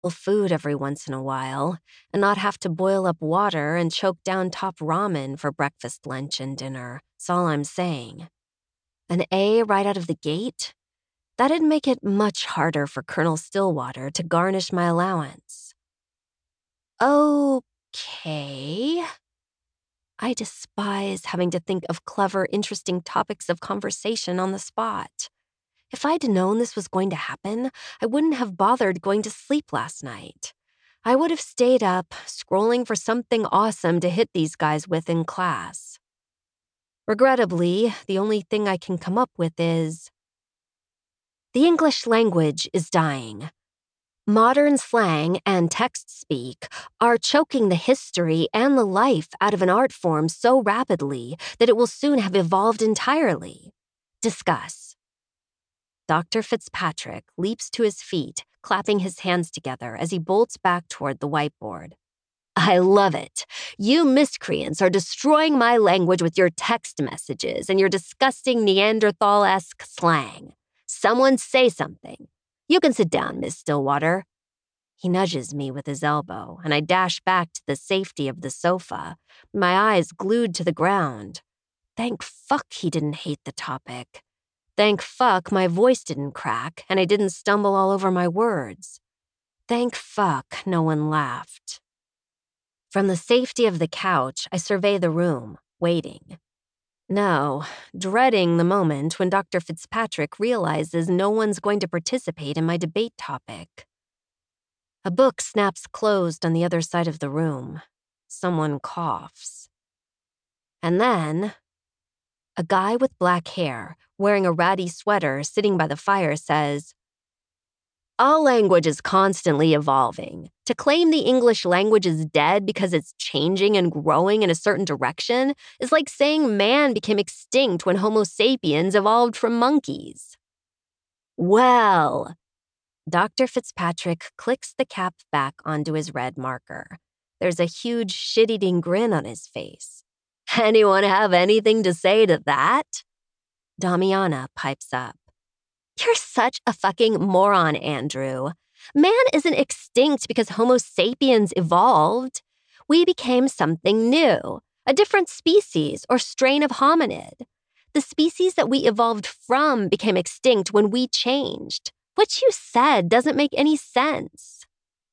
food every once in a while and not have to boil up water and choke down top ramen for breakfast, lunch, and dinner. That's all I'm saying. An A right out of the gate? That'd make it much harder for Colonel Stillwater to garnish my allowance. Okay. I despise having to think of clever, interesting topics of conversation on the spot. If I'd known this was going to happen, I wouldn't have bothered going to sleep last night. I would have stayed up, scrolling for something awesome to hit these guys with in class. Regrettably, the only thing I can come up with is, the English language is dying. Modern slang and text speak are choking the history and the life out of an art form so rapidly that it will soon have evolved entirely. Discuss. Dr. Fitzpatrick leaps to his feet, clapping his hands together as he bolts back toward the whiteboard. I love it. You miscreants are destroying my language with your text messages and your disgusting Neanderthal-esque slang. Someone say something. You can sit down, Miss Stillwater. He nudges me with his elbow, and I dash back to the safety of the sofa, my eyes glued to the ground. Thank fuck he didn't hate the topic. Thank fuck my voice didn't crack and I didn't stumble all over my words. Thank fuck no one laughed. From the safety of the couch, I survey the room, waiting. No, dreading the moment when Dr. Fitzpatrick realizes no one's going to participate in my debate topic. A book snaps closed on the other side of the room. Someone coughs. And then, a guy with black hair, wearing a ratty sweater, sitting by the fire says, all language is constantly evolving. To claim the English language is dead because it's changing and growing in a certain direction is like saying man became extinct when Homo sapiens evolved from monkeys. Well, Dr. Fitzpatrick clicks the cap back onto his red marker. There's a huge shit-eating grin on his face. Anyone have anything to say to that? Damiana pipes up. You're such a fucking moron, Andrew. Man isn't extinct because Homo sapiens evolved. We became something new, a different species or strain of hominid. The species that we evolved from became extinct when we changed. What you said doesn't make any sense.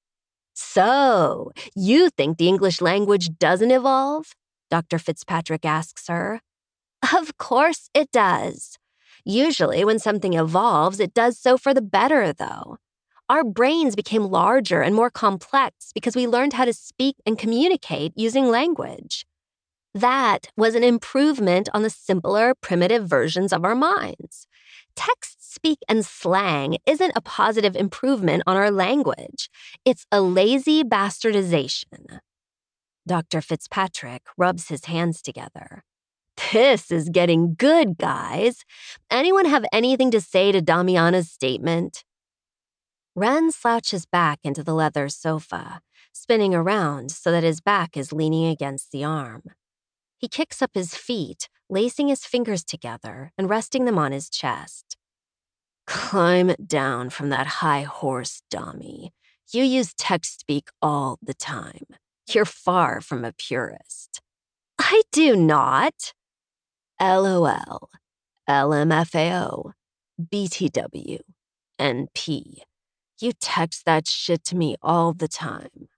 So, you think the English language doesn't evolve? Dr. Fitzpatrick asks her. Of course it does. Usually, when something evolves, it does so for the better, though. Our brains became larger and more complex because we learned how to speak and communicate using language. That was an improvement on the simpler, primitive versions of our minds. Text speak and slang isn't a positive improvement on our language. It's a lazy bastardization. Dr. Fitzpatrick rubs his hands together. This is getting good, guys. Anyone have anything to say to Damiana's statement? Ren slouches back into the leather sofa, spinning around so that his back is leaning against the arm. He kicks up his feet, lacing his fingers together and resting them on his chest. Climb down from that high horse, Dami. You use text speak all the time. You're far from a purist. I do not. LOL, LMFAO, BTW, NP. You text that shit to me all the time.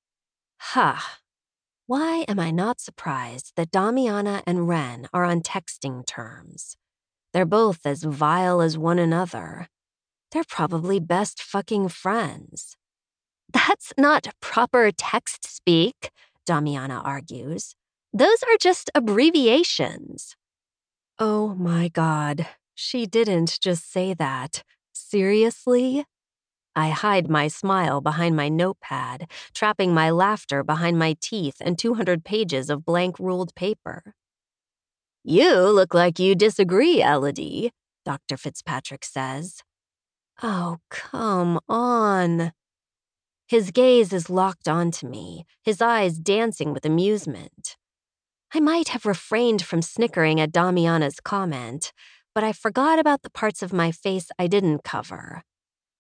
Ha. Why am I not surprised that Damiana and Ren are on texting terms? They're both as vile as one another. They're probably best fucking friends. That's not proper text speak, Damiana argues. Those are just abbreviations. Oh my God, she didn't just say that. Seriously? I hide my smile behind my notepad, trapping my laughter behind my teeth and 200 pages of blank ruled paper. You look like you disagree, Elodie, Dr. Fitzpatrick says. Oh, come on. His gaze is locked onto me, his eyes dancing with amusement. I might have refrained from snickering at Damiana's comment, but I forgot about the parts of my face I didn't cover.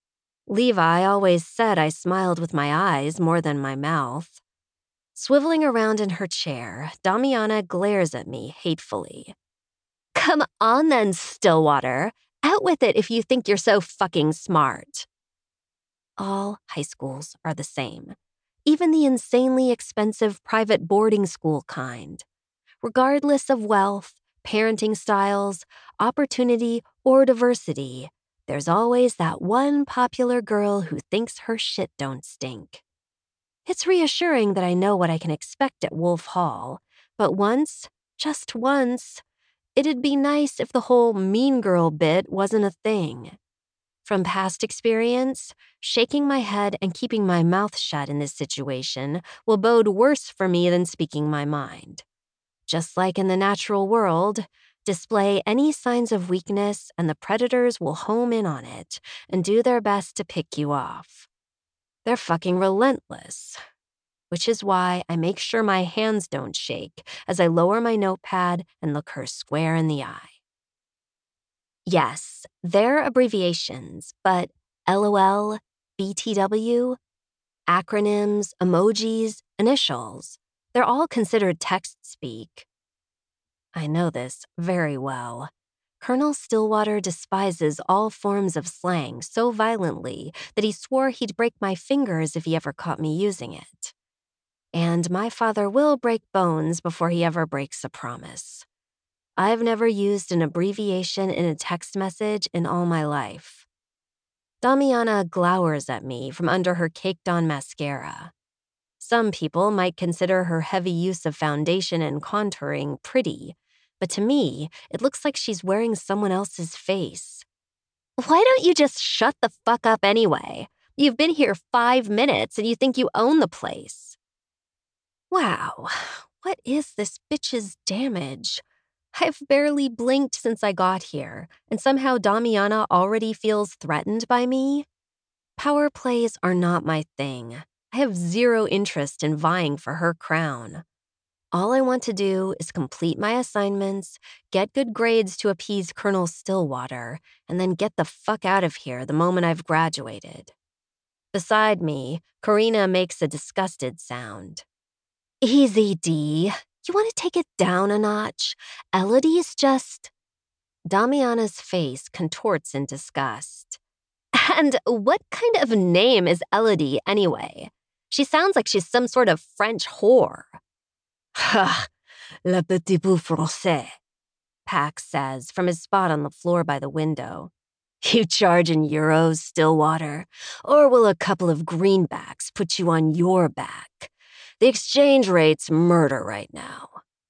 Levi always said I smiled with my eyes more than my mouth. Swiveling around in her chair, Damiana glares at me hatefully. Come on then, Stillwater. Out with it if you think you're so fucking smart. All high schools are the same, even the insanely expensive private boarding school kind. Regardless of wealth, parenting styles, opportunity, or diversity, there's always that one popular girl who thinks her shit don't stink. It's reassuring that I know what I can expect at Wolf Hall, but once, just once, it'd be nice if the whole mean girl bit wasn't a thing. From past experience, shaking my head and keeping my mouth shut in this situation will bode worse for me than speaking my mind. Just like in the natural world, display any signs of weakness and the predators will home in on it and do their best to pick you off. They're fucking relentless, which is why I make sure my hands don't shake as I lower my notepad and look her square in the eye. Yes, they're abbreviations, but LOL, BTW, acronyms, emojis, initials, they're all considered text speak. I know this very well. Colonel Stillwater despises all forms of slang so violently that he swore he'd break my fingers if he ever caught me using it. And my father will break bones before he ever breaks a promise. I've never used an abbreviation in a text message in all my life. Damiana glowers at me from under her caked-on mascara. Some people might consider her heavy use of foundation and contouring pretty, but to me, it looks like she's wearing someone else's face. Why don't you just shut the fuck up anyway? You've been here 5 minutes and you think you own the place. Wow, what is this bitch's damage? I've barely blinked since I got here, and somehow Damiana already feels threatened by me? Power plays are not my thing. I have zero interest in vying for her crown. All I want to do is complete my assignments, get good grades to appease Colonel Stillwater, and then get the fuck out of here the moment I've graduated. Beside me, Karina makes a disgusted sound. Easy, Dee. You want to take it down a notch? Elodie's just... Damiana's face contorts in disgust. And what kind of name is Elodie, anyway? She sounds like she's some sort of French whore. Ha! Le petit bout français, Pax says from his spot on the floor by the window. You charge in euros, Stillwater, or will a couple of greenbacks put you on your back? The exchange rate's murder right now.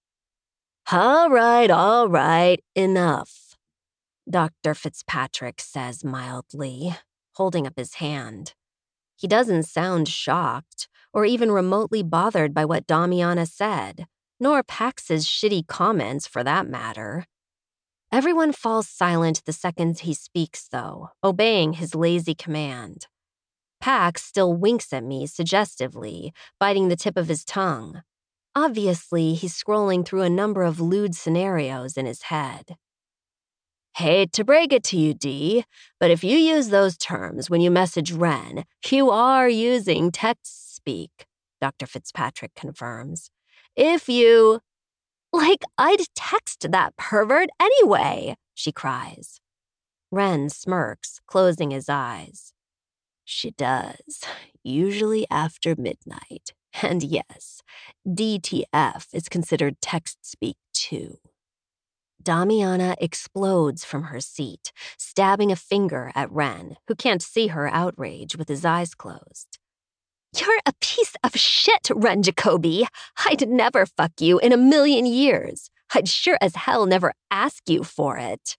All right, enough, Dr. Fitzpatrick says mildly, holding up his hand. He doesn't sound shocked or even remotely bothered by what Damiana said, nor Pax's shitty comments for that matter. Everyone falls silent the second he speaks, though, obeying his lazy command. Pax still winks at me suggestively, biting the tip of his tongue. Obviously, he's scrolling through a number of lewd scenarios in his head. Hate to break it to you, Dee, but if you use those terms when you message Ren, you are using text speak, Dr. Fitzpatrick confirms. If you... Like, I'd text that pervert anyway, she cries. Ren smirks, closing his eyes. She does, usually after midnight. And yes, DTF is considered text speak too. Damiana explodes from her seat, stabbing a finger at Ren, who can't see her outrage with his eyes closed. You're a piece of shit, Ren Jacoby. I'd never fuck you in a million years. I'd sure as hell never ask you for it.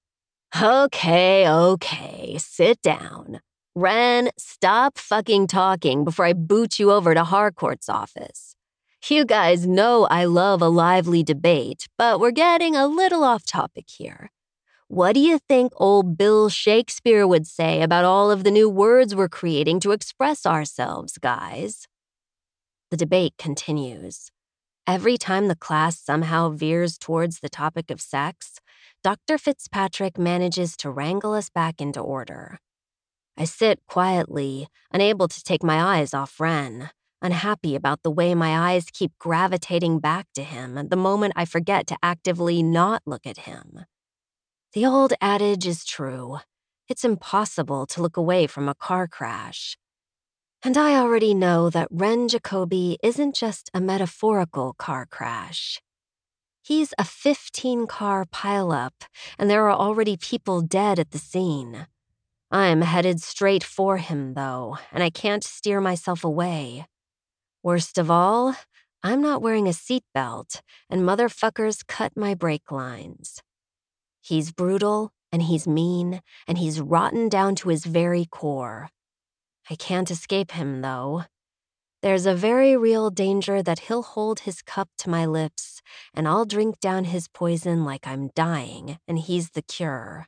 Okay, sit down. Ren, stop fucking talking before I boot you over to Harcourt's office. You guys know I love a lively debate, but we're getting a little off topic here. What do you think old Bill Shakespeare would say about all of the new words we're creating to express ourselves, guys? The debate continues. Every time the class somehow veers towards the topic of sex, Dr. Fitzpatrick manages to wrangle us back into order. I sit quietly, unable to take my eyes off Ren, unhappy about the way my eyes keep gravitating back to him the moment I forget to actively not look at him. The old adage is true. It's impossible to look away from a car crash. And I already know that Ren Jacoby isn't just a metaphorical car crash. He's a 15-car pileup, and there are already people dead at the scene. I'm headed straight for him, though, and I can't steer myself away. Worst of all, I'm not wearing a seatbelt, and motherfuckers cut my brake lines. He's brutal, and he's mean, and he's rotten down to his very core. I can't escape him, though. There's a very real danger that he'll hold his cup to my lips, and I'll drink down his poison like I'm dying, and he's the cure.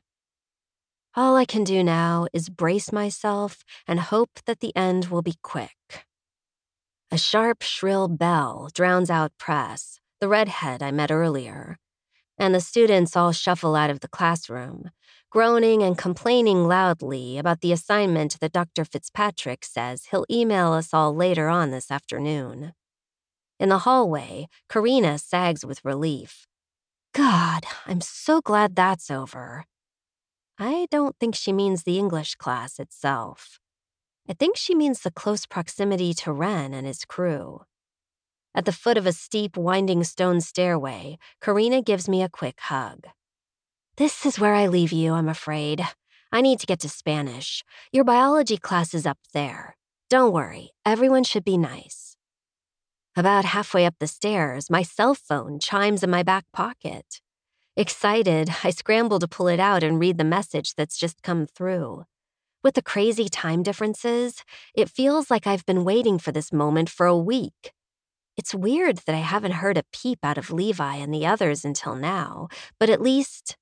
All I can do now is brace myself and hope that the end will be quick. A sharp, shrill bell drowns out Press, the redhead I met earlier, and the students all shuffle out of the classroom, groaning and complaining loudly about the assignment that Dr. Fitzpatrick says he'll email us all later on this afternoon. In the hallway, Karina sags with relief. God, I'm so glad that's over. I don't think she means the English class itself. I think she means the close proximity to Ren and his crew. At the foot of a steep, winding stone stairway, Karina gives me a quick hug. This is where I leave you, I'm afraid. I need to get to Spanish. Your biology class is up there. Don't worry, everyone should be nice. About halfway up the stairs, my cell phone chimes in my back pocket. Excited, I scramble to pull it out and read the message that's just come through. With the crazy time differences, it feels like I've been waiting for this moment for a week. It's weird that I haven't heard a peep out of Levi and the others until now, but at least...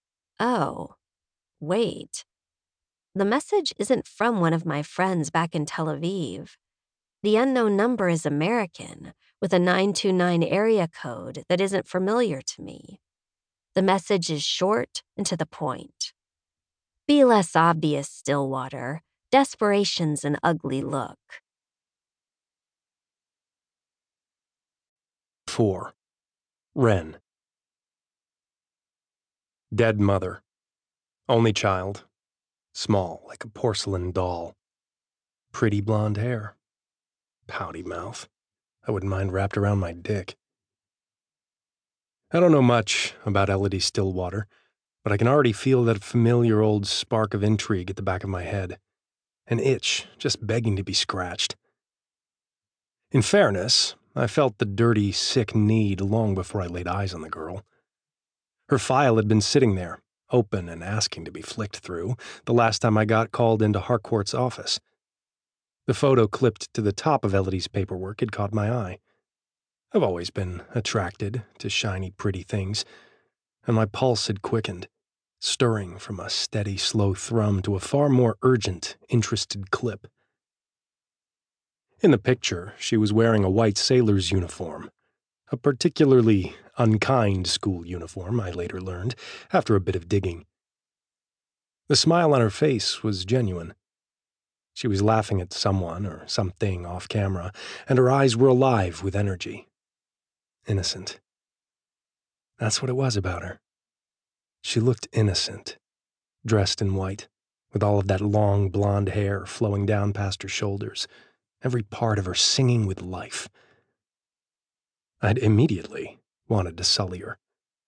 Oh, wait. The message isn't from one of my friends back in Tel Aviv. The unknown number is American, with a 929 area code that isn't familiar to me. The message is short and to the point. Be less obvious, Stillwater. Desperation's an ugly look. 4. Ren. Dead mother. Only child. Small, like a porcelain doll. Pretty blonde hair. Pouty mouth. I wouldn't mind wrapped around my dick. I don't know much about Elodie Stillwater, but I can already feel that familiar old spark of intrigue at the back of my head. An itch just begging to be scratched. In fairness, I felt the dirty, sick need long before I laid eyes on the girl. Her file had been sitting there, open and asking to be flicked through, the last time I got called into Harcourt's office. The photo clipped to the top of Elodie's paperwork had caught my eye. I've always been attracted to shiny, pretty things, and my pulse had quickened, stirring from a steady, slow thrum to a far more urgent, interested clip. In the picture, she was wearing a white sailor's uniform, a particularly unkind school uniform, I later learned, after a bit of digging. The smile on her face was genuine. She was laughing at someone or something off camera, and her eyes were alive with energy. Innocent. That's what it was about her. She looked innocent, dressed in white, with all of that long blonde hair flowing down past her shoulders, every part of her singing with life. I'd immediately wanted to sully her.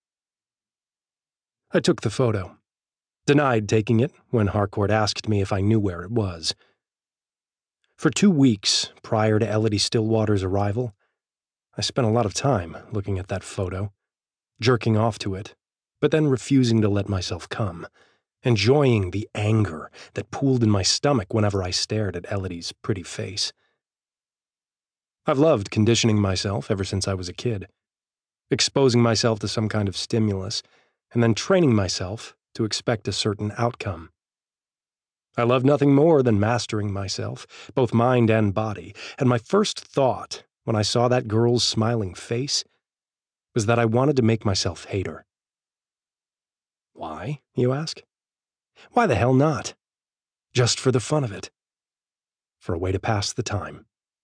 I took the photo. Denied taking it when Harcourt asked me if I knew where it was. For 2 weeks prior to Elodie Stillwater's arrival, I spent a lot of time looking at that photo, jerking off to it, but then refusing to let myself come, enjoying the anger that pooled in my stomach whenever I stared at Elodie's pretty face. I've loved conditioning myself ever since I was a kid, exposing myself to some kind of stimulus, and then training myself to expect a certain outcome. I love nothing more than mastering myself, both mind and body, and my first thought when I saw that girl's smiling face was that I wanted to make myself hate her. Why, you ask? Why the hell not? just for the fun of it, for a way to pass the time.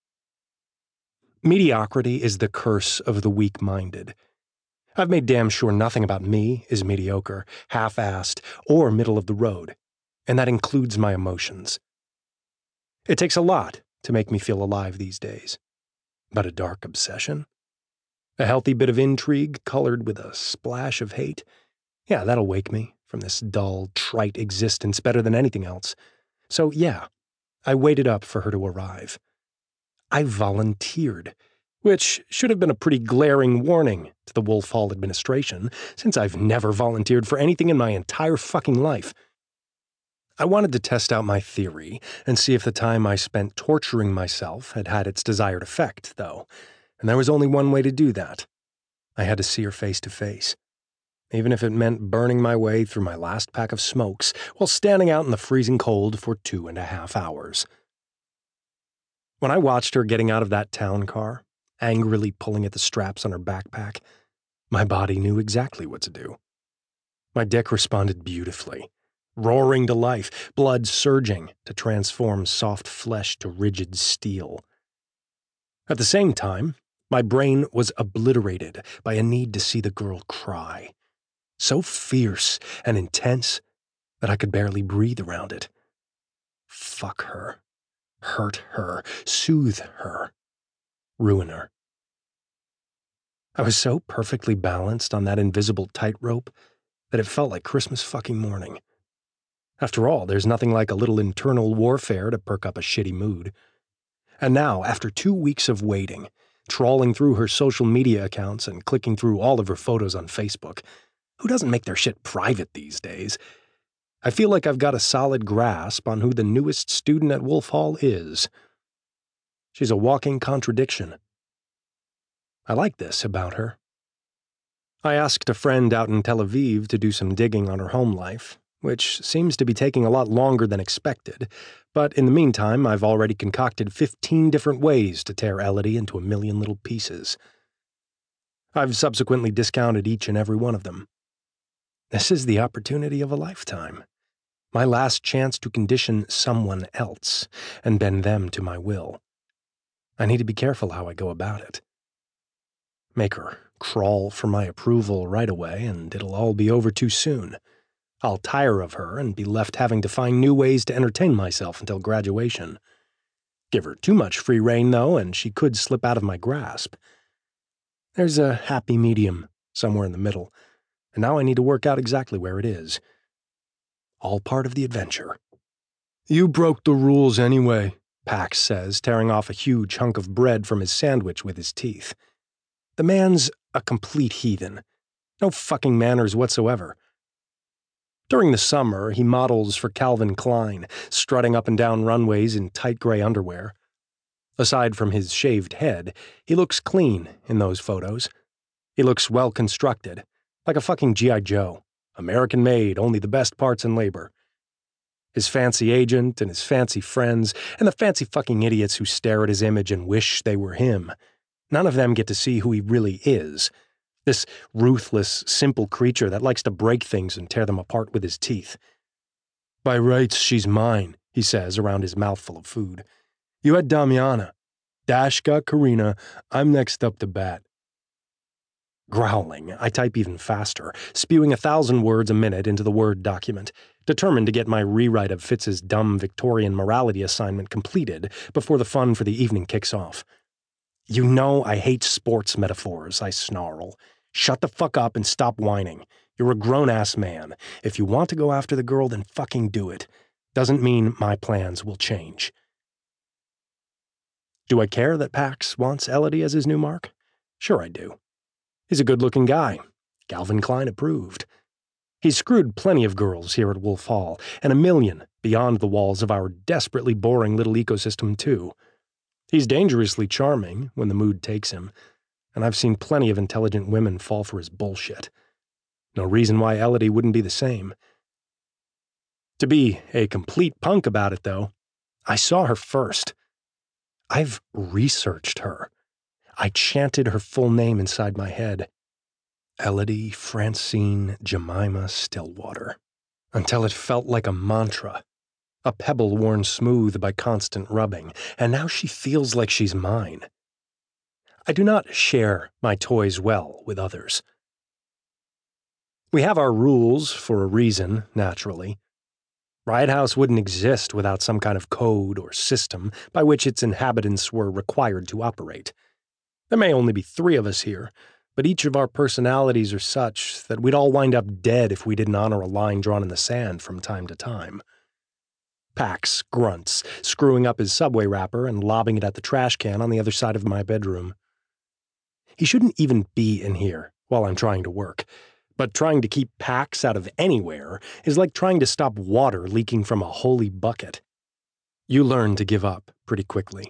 Mediocrity is the curse of the weak-minded. I've made damn sure nothing about me is mediocre, half-assed, or middle of the road, and that includes my emotions. It takes a lot to make me feel alive these days. But a dark obsession? A healthy bit of intrigue colored with a splash of hate? Yeah, that'll wake me from this dull, trite existence better than anything else. So yeah, I waited up for her to arrive. I volunteered, which should have been a pretty glaring warning to the Wolf Hall administration, since I've never volunteered for anything in my entire fucking life. I wanted to test out my theory and see if the time I spent torturing myself had had its desired effect, though, and there was only one way to do that. I had to see her face to face, even if it meant burning my way through my last pack of smokes while standing out in the freezing cold for 2.5 hours. When I watched her getting out of that town car, angrily pulling at the straps on her backpack, my body knew exactly what to do. My dick responded beautifully, roaring to life, blood surging to transform soft flesh to rigid steel. At the same time, my brain was obliterated by a need to see the girl cry, so fierce and intense that I could barely breathe around it. Fuck her. Hurt her, soothe her, ruin her. I was so perfectly balanced on that invisible tightrope that it felt like Christmas fucking morning. After all, there's nothing like a little internal warfare to perk up a shitty mood. And now, after 2 weeks of waiting, trawling through her social media accounts and clicking through all of her photos on Facebook, who doesn't make their shit private these days? I feel like I've got a solid grasp on who the newest student at Wolf Hall is. She's a walking contradiction. I like this about her. I asked a friend out in Tel Aviv to do some digging on her home life, which seems to be taking a lot longer than expected, but in the meantime I've already concocted 15 different ways to tear Elodie into a million little pieces. I've subsequently discounted each and every one of them. This is the opportunity of a lifetime. My last chance to condition someone else and bend them to my will. I need to be careful how I go about it. Make her crawl for my approval right away, and it'll all be over too soon. I'll tire of her and be left having to find new ways to entertain myself until graduation. Give her too much free rein, though, and she could slip out of my grasp. There's a happy medium somewhere in the middle, and now I need to work out exactly where it is. All part of the adventure. You broke the rules anyway, Pax says, tearing off a huge hunk of bread from his sandwich with his teeth. The man's a complete heathen. No fucking manners whatsoever. During the summer, he models for Calvin Klein, strutting up and down runways in tight gray underwear. Aside from his shaved head, he looks clean in those photos. He looks well constructed, like a fucking G.I. Joe. American-made, only the best parts in labor. His fancy agent and his fancy friends and the fancy fucking idiots who stare at his image and wish they were him. None of them get to see who he really is. This ruthless, simple creature that likes to break things and tear them apart with his teeth. By rights, she's mine, he says around his mouthful of food. You had Damiana. Dash got Karina. I'm next up to bat. Growling, I type even faster, spewing 1,000 words a minute into the Word document, determined to get my rewrite of Fitz's dumb Victorian morality assignment completed before the fun for the evening kicks off. You know I hate sports metaphors, I snarl. Shut the fuck up and stop whining. You're a grown-ass man. If you want to go after the girl, then fucking do it. Doesn't mean my plans will change. Do I care that Pax wants Elodie as his new mark? Sure I do. He's a good-looking guy. Calvin Klein approved. He's screwed plenty of girls here at Wolf Hall, and a million beyond the walls of our desperately boring little ecosystem, too. He's dangerously charming when the mood takes him, and I've seen plenty of intelligent women fall for his bullshit. No reason why Elodie wouldn't be the same. To be a complete punk about it, though, I saw her first. I've researched her. I chanted her full name inside my head. Elodie Francine Jemima Stillwater. Until it felt like a mantra. a pebble worn smooth by constant rubbing, and now she feels like she's mine. I do not share my toys well with others. We have our rules for a reason, naturally. Riot House wouldn't exist without some kind of code or system by which its inhabitants were required to operate. There may only be 3 of us here, but each of our personalities are such that we'd all wind up dead if we didn't honor a line drawn in the sand from time to time. Pax grunts, screwing up his Subway wrapper and lobbing it at the trash can on the other side of my bedroom. He shouldn't even be in here while I'm trying to work, but trying to keep Pax out of anywhere is like trying to stop water leaking from a holy bucket. You learn to give up pretty quickly.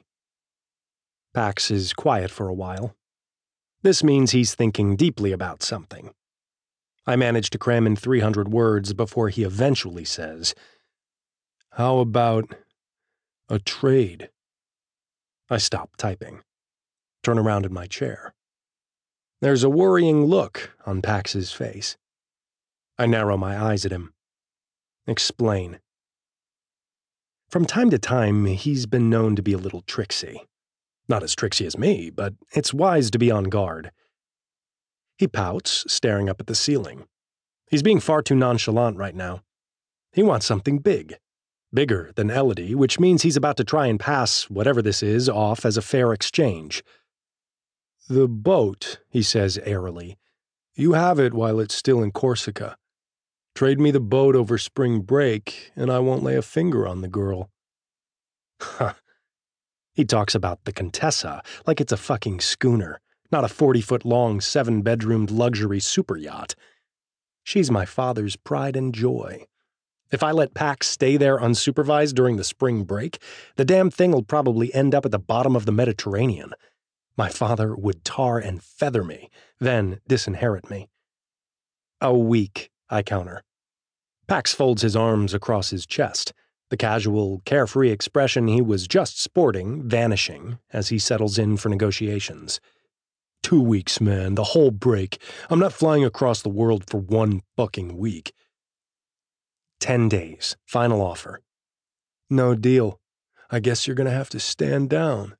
Pax is quiet for a while. This means he's thinking deeply about something. I manage to cram in 300 words before he eventually says, "How about a trade?" I stop typing, turn around in my chair. There's a worrying look on Pax's face. I narrow my eyes at him. Explain. From time to time, he's been known to be a little tricksy. Not as tricksy as me, but it's wise to be on guard. He pouts, staring up at the ceiling. He's being far too nonchalant right now. He wants something big. Bigger than Elodie, which means he's about to try and pass whatever this is off as a fair exchange. "The boat," he says airily. "You have it while it's still in Corsica. Trade me the boat over spring break, and I won't lay a finger on the girl." Huh. He talks about the Contessa like it's a fucking schooner, not a 40-foot-long, 7-bedroomed luxury super yacht. She's my father's pride and joy. If I let Pax stay there unsupervised during the spring break, the damn thing will probably end up at the bottom of the Mediterranean. My father would tar and feather me, then disinherit me. "A week," I counter. Pax folds his arms across his chest, the casual, carefree expression he was just sporting vanishing as he settles in for negotiations. 2 weeks, man, the whole break. I'm not flying across the world for 1 fucking week. 10 days, final offer. "No deal. I guess you're gonna have to stand down."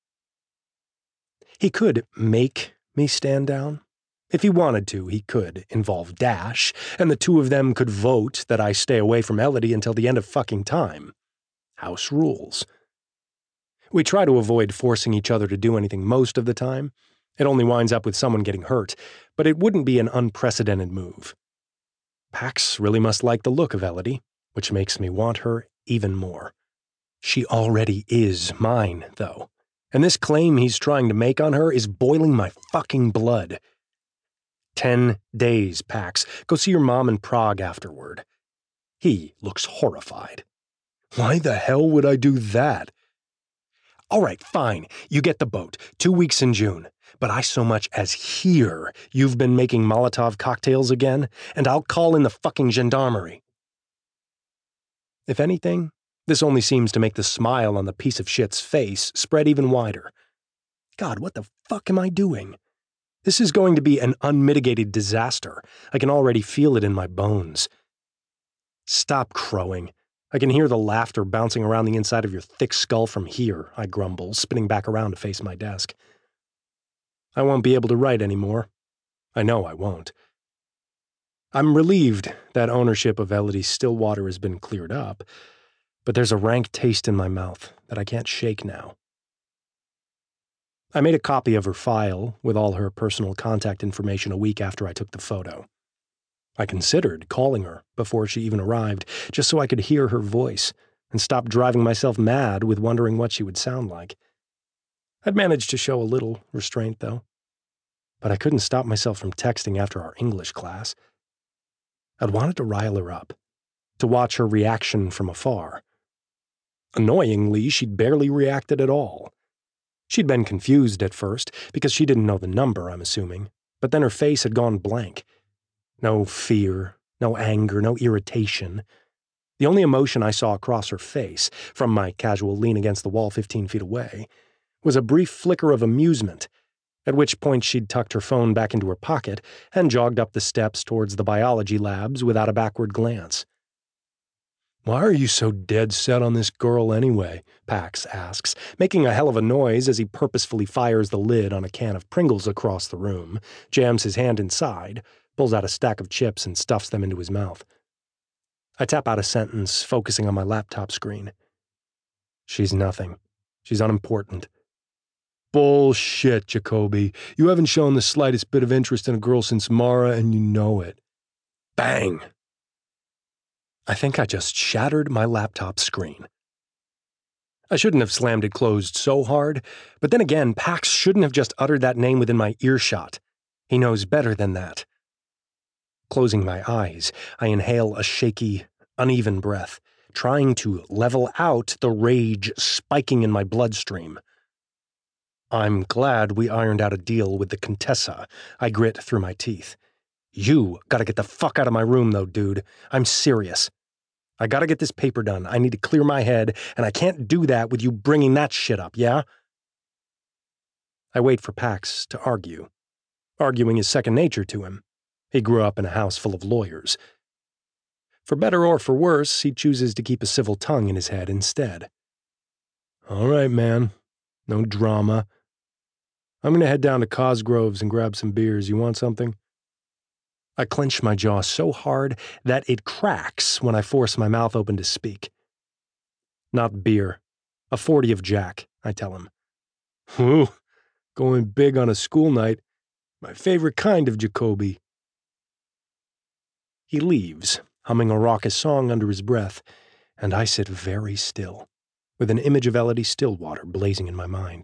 He could make me stand down. If he wanted to, he could involve Dash, and the 2 of them could vote that I stay away from Elodie until the end of fucking time. House rules. We try to avoid forcing each other to do anything most of the time. It only winds up with someone getting hurt, but it wouldn't be an unprecedented move. Pax really must like the look of Elodie, which makes me want her even more. She already is mine, though. And this claim he's trying to make on her is boiling my fucking blood. 10 days, Pax. Go see your mom in Prague afterward. He looks horrified. "Why the hell would I do that?" "All right, fine. You get the boat. 2 weeks in June. But I so much as hear you've been making Molotov cocktails again, and I'll call in the fucking gendarmerie." If anything, this only seems to make the smile on the piece of shit's face spread even wider. God, what the fuck am I doing? This is going to be an unmitigated disaster. I can already feel it in my bones. "Stop crowing. I can hear the laughter bouncing around the inside of your thick skull from here," I grumble, spinning back around to face my desk. I won't be able to write anymore. I know I won't. I'm relieved that ownership of Elodie Stillwater has been cleared up, but there's a rank taste in my mouth that I can't shake now. I made a copy of her file with all her personal contact information a week after I took the photo. I considered calling her before she even arrived, just so I could hear her voice and stop driving myself mad with wondering what she would sound like. I'd managed to show a little restraint, though. But I couldn't stop myself from texting after our English class. I'd wanted to rile her up, to watch her reaction from afar. Annoyingly, she'd barely reacted at all. She'd been confused at first, because she didn't know the number, I'm assuming, but then her face had gone blank. No fear, no anger, no irritation. The only emotion I saw across her face, from my casual lean against the wall 15 feet away, was a brief flicker of amusement, at which point she'd tucked her phone back into her pocket and jogged up the steps towards the biology labs without a backward glance. Why are you so dead set on this girl anyway? Pax asks, making a hell of a noise as he purposefully fires the lid on a can of Pringles across the room, jams his hand inside, pulls out a stack of chips and stuffs them into his mouth. I tap out a sentence, focusing on my laptop screen. She's nothing. She's unimportant. Bullshit, Jacoby. You haven't shown the slightest bit of interest in a girl since Mara, and you know it. Bang! I think I just shattered my laptop screen. I shouldn't have slammed it closed so hard, but then again, Pax shouldn't have just uttered that name within my earshot. He knows better than that. Closing my eyes, I inhale a shaky, uneven breath, trying to level out the rage spiking in my bloodstream. I'm glad we ironed out a deal with the Contessa, I grit through my teeth. You gotta get the fuck out of my room, though, dude. I'm serious. I gotta get this paper done. I need to clear my head, and I can't do that with you bringing that shit up, yeah? I wait for Pax to argue. Arguing is second nature to him. He grew up in a house full of lawyers. For better or for worse, he chooses to keep a civil tongue in his head instead. All right, man. No drama. I'm gonna head down to Cosgrove's and grab some beers. You want something? I clench my jaw so hard that it cracks when I force my mouth open to speak. Not beer. A 40 of Jack, I tell him. Ooh, going big on a school night. My favorite kind of Jacoby. He leaves, humming a raucous song under his breath, and I sit very still, with an image of Elodie Stillwater blazing in my mind.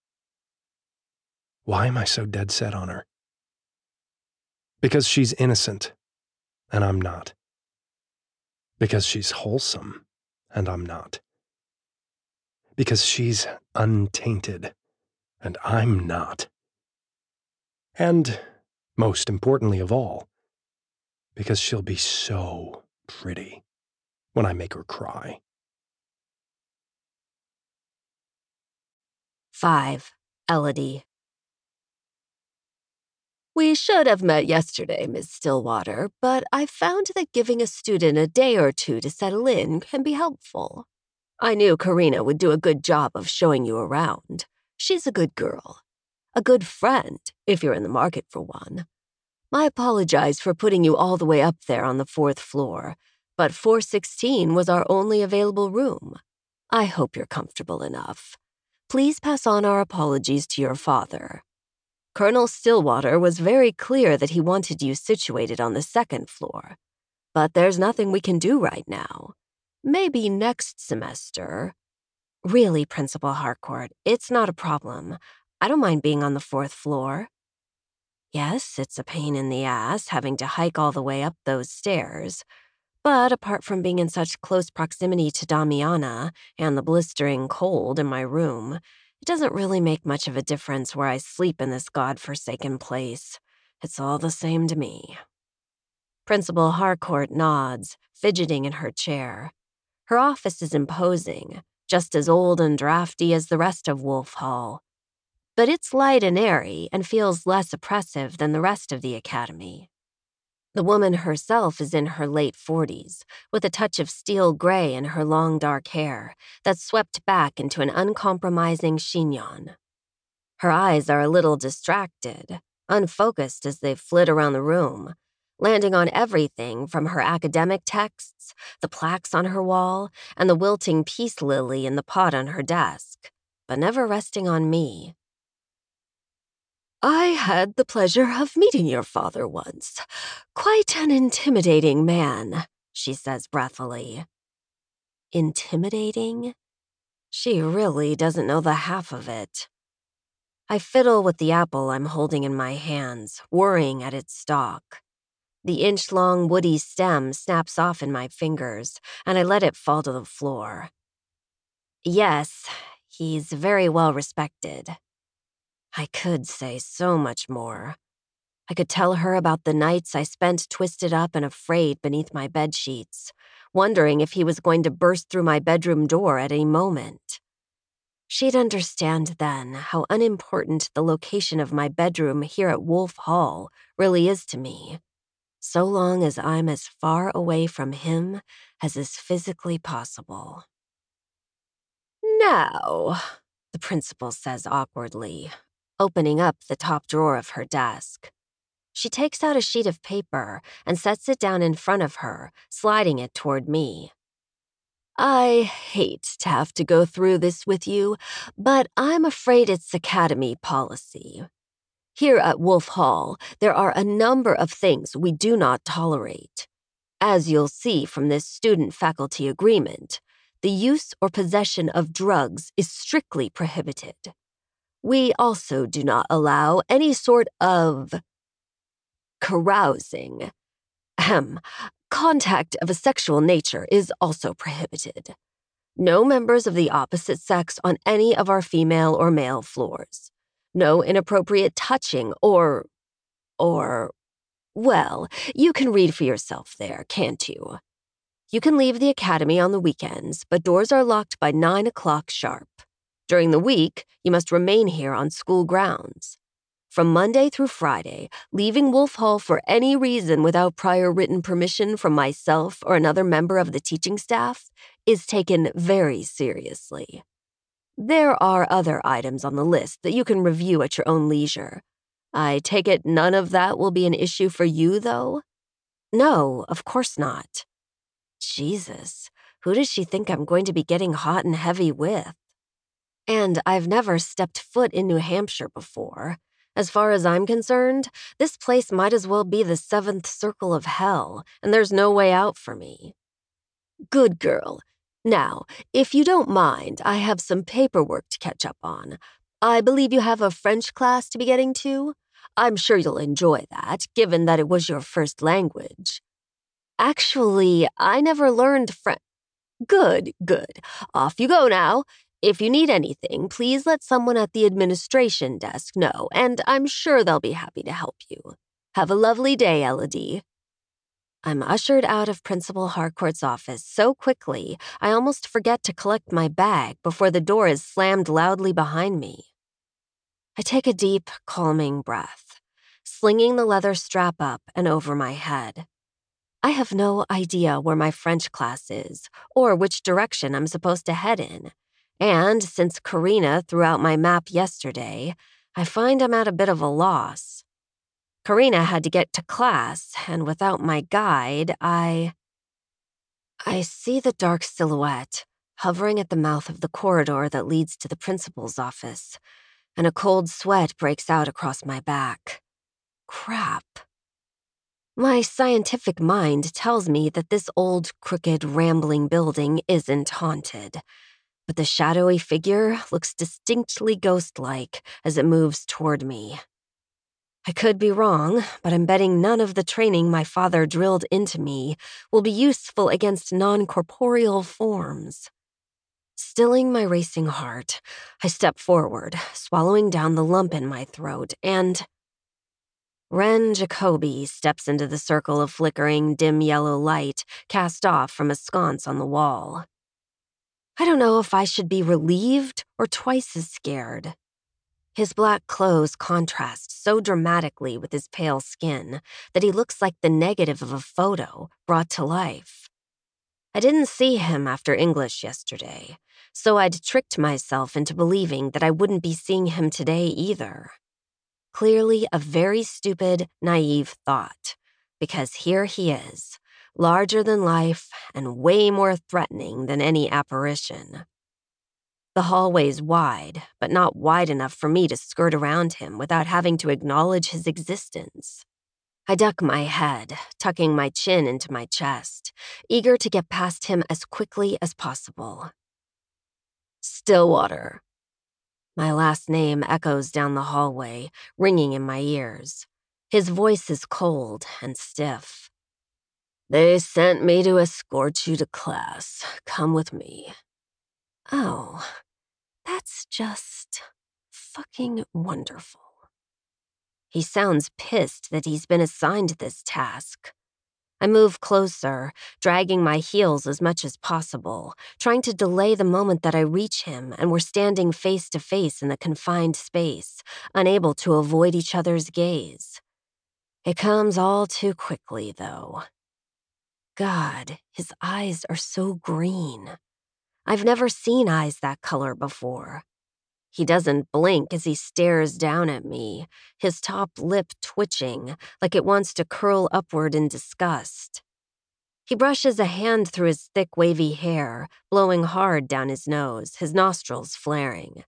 Why am I so dead set on her? Because she's innocent, and I'm not. Because she's wholesome, and I'm not. Because she's untainted, and I'm not. And, most importantly of all, because she'll be so pretty when I make her cry. 5. Elodie. We should have met yesterday, Miss Stillwater, but I found that giving a student a day or two to settle in can be helpful. I knew Karina would do a good job of showing you around. She's a good girl. A good friend, if you're in the market for one. I apologize for putting you all the way up there on the 4th floor, but 416 was our only available room. I hope you're comfortable enough. Please pass on our apologies to your father. Colonel Stillwater was very clear that he wanted you situated on the 2nd floor. But there's nothing we can do right now. Maybe next semester. Really, Principal Harcourt, it's not a problem. I don't mind being on the 4th floor. Yes, it's a pain in the ass having to hike all the way up those stairs. But apart from being in such close proximity to Damiana and the blistering cold in my room, it doesn't really make much of a difference where I sleep in this godforsaken place. It's all the same to me. Principal Harcourt nods, fidgeting in her chair. Her office is imposing, just as old and drafty as the rest of Wolf Hall. But it's light and airy and feels less oppressive than the rest of the academy. The woman herself is in her late 40s, with a touch of steel gray in her long dark hair that's swept back into an uncompromising chignon. Her eyes are a little distracted, unfocused as they flit around the room, landing on everything from her academic texts, the plaques on her wall, and the wilting peace lily in the pot on her desk, but never resting on me. I had the pleasure of meeting your father once. Quite an intimidating man, she says breathily. Intimidating? She really doesn't know the half of it. I fiddle with the apple I'm holding in my hands, worrying at its stalk. The inch-long woody stem snaps off in my fingers, and I let it fall to the floor. Yes, he's very well respected. I could say so much more. I could tell her about the nights I spent twisted up and afraid beneath my bedsheets, wondering if he was going to burst through my bedroom door at any moment. She'd understand then how unimportant the location of my bedroom here at Wolf Hall really is to me, so long as I'm as far away from him as is physically possible. "Now," the principal says awkwardly, opening up the top drawer of her desk. She takes out a sheet of paper and sets it down in front of her, sliding it toward me. "I hate to have to go through this with you, but I'm afraid it's academy policy. Here at Wolf Hall, there are a number of things we do not tolerate. As you'll see from this student-faculty agreement, the use or possession of drugs is strictly prohibited. We also do not allow any sort of carousing. Contact of a sexual nature is also prohibited. No members of the opposite sex on any of our female or male floors. No inappropriate touching or, well, you can read for yourself there, can't you? You can leave the academy on the weekends, but doors are locked by 9 o'clock sharp. During the week, you must remain here on school grounds. From Monday through Friday, leaving Wolf Hall for any reason without prior written permission from myself or another member of the teaching staff is taken very seriously. There are other items on the list that you can review at your own leisure. I take it none of that will be an issue for you, though? No, of course not. Jesus, who does she think I'm going to be getting hot and heavy with? And I've never stepped foot in New Hampshire before. As far as I'm concerned, this place might as well be the 7th circle of hell, and there's no way out for me. Good girl. Now, if you don't mind, I have some paperwork to catch up on. I believe you have a French class to be getting to. I'm sure you'll enjoy that, given that it was your first language. Actually, I never learned French. Good. Off you go now. If you need anything, please let someone at the administration desk know, and I'm sure they'll be happy to help you. Have a lovely day, Elodie. I'm ushered out of Principal Harcourt's office so quickly, I almost forget to collect my bag before the door is slammed loudly behind me. I take a deep, calming breath, slinging the leather strap up and over my head. I have no idea where my French class is, or which direction I'm supposed to head in. And since Karina threw out my map yesterday, I find I'm at a bit of a loss. Karina had to get to class, and without my guide, I see the dark silhouette hovering at the mouth of the corridor that leads to the principal's office, and a cold sweat breaks out across my back. Crap. My scientific mind tells me that this old, crooked, rambling building isn't haunted, but the shadowy figure looks distinctly ghost-like as it moves toward me. I could be wrong, but I'm betting none of the training my father drilled into me will be useful against non-corporeal forms. Stilling my racing heart, I step forward, swallowing down the lump in my throat, and Ren Jacoby steps into the circle of flickering, dim yellow light cast off from a sconce on the wall. I don't know if I should be relieved or twice as scared. His black clothes contrast so dramatically with his pale skin that he looks like the negative of a photo brought to life. I didn't see him after English yesterday, so I'd tricked myself into believing that I wouldn't be seeing him today either. Clearly a very stupid, naive thought, because here he is, larger than life and way more threatening than any apparition. The hallway's wide, but not wide enough for me to skirt around him without having to acknowledge his existence. I duck my head, tucking my chin into my chest, eager to get past him as quickly as possible. Stillwater. My last name echoes down the hallway, ringing in my ears. His voice is cold and stiff. They sent me to escort you to class. Come with me. Oh, that's just fucking wonderful. He sounds pissed that he's been assigned this task. I move closer, dragging my heels as much as possible, trying to delay the moment that I reach him and we're standing face to face in the confined space, unable to avoid each other's gaze. It comes all too quickly, though. God, his eyes are so green. I've never seen eyes that color before. He doesn't blink as he stares down at me, his top lip twitching like it wants to curl upward in disgust. He brushes a hand through his thick, wavy hair, blowing hard down his nose, his nostrils flaring.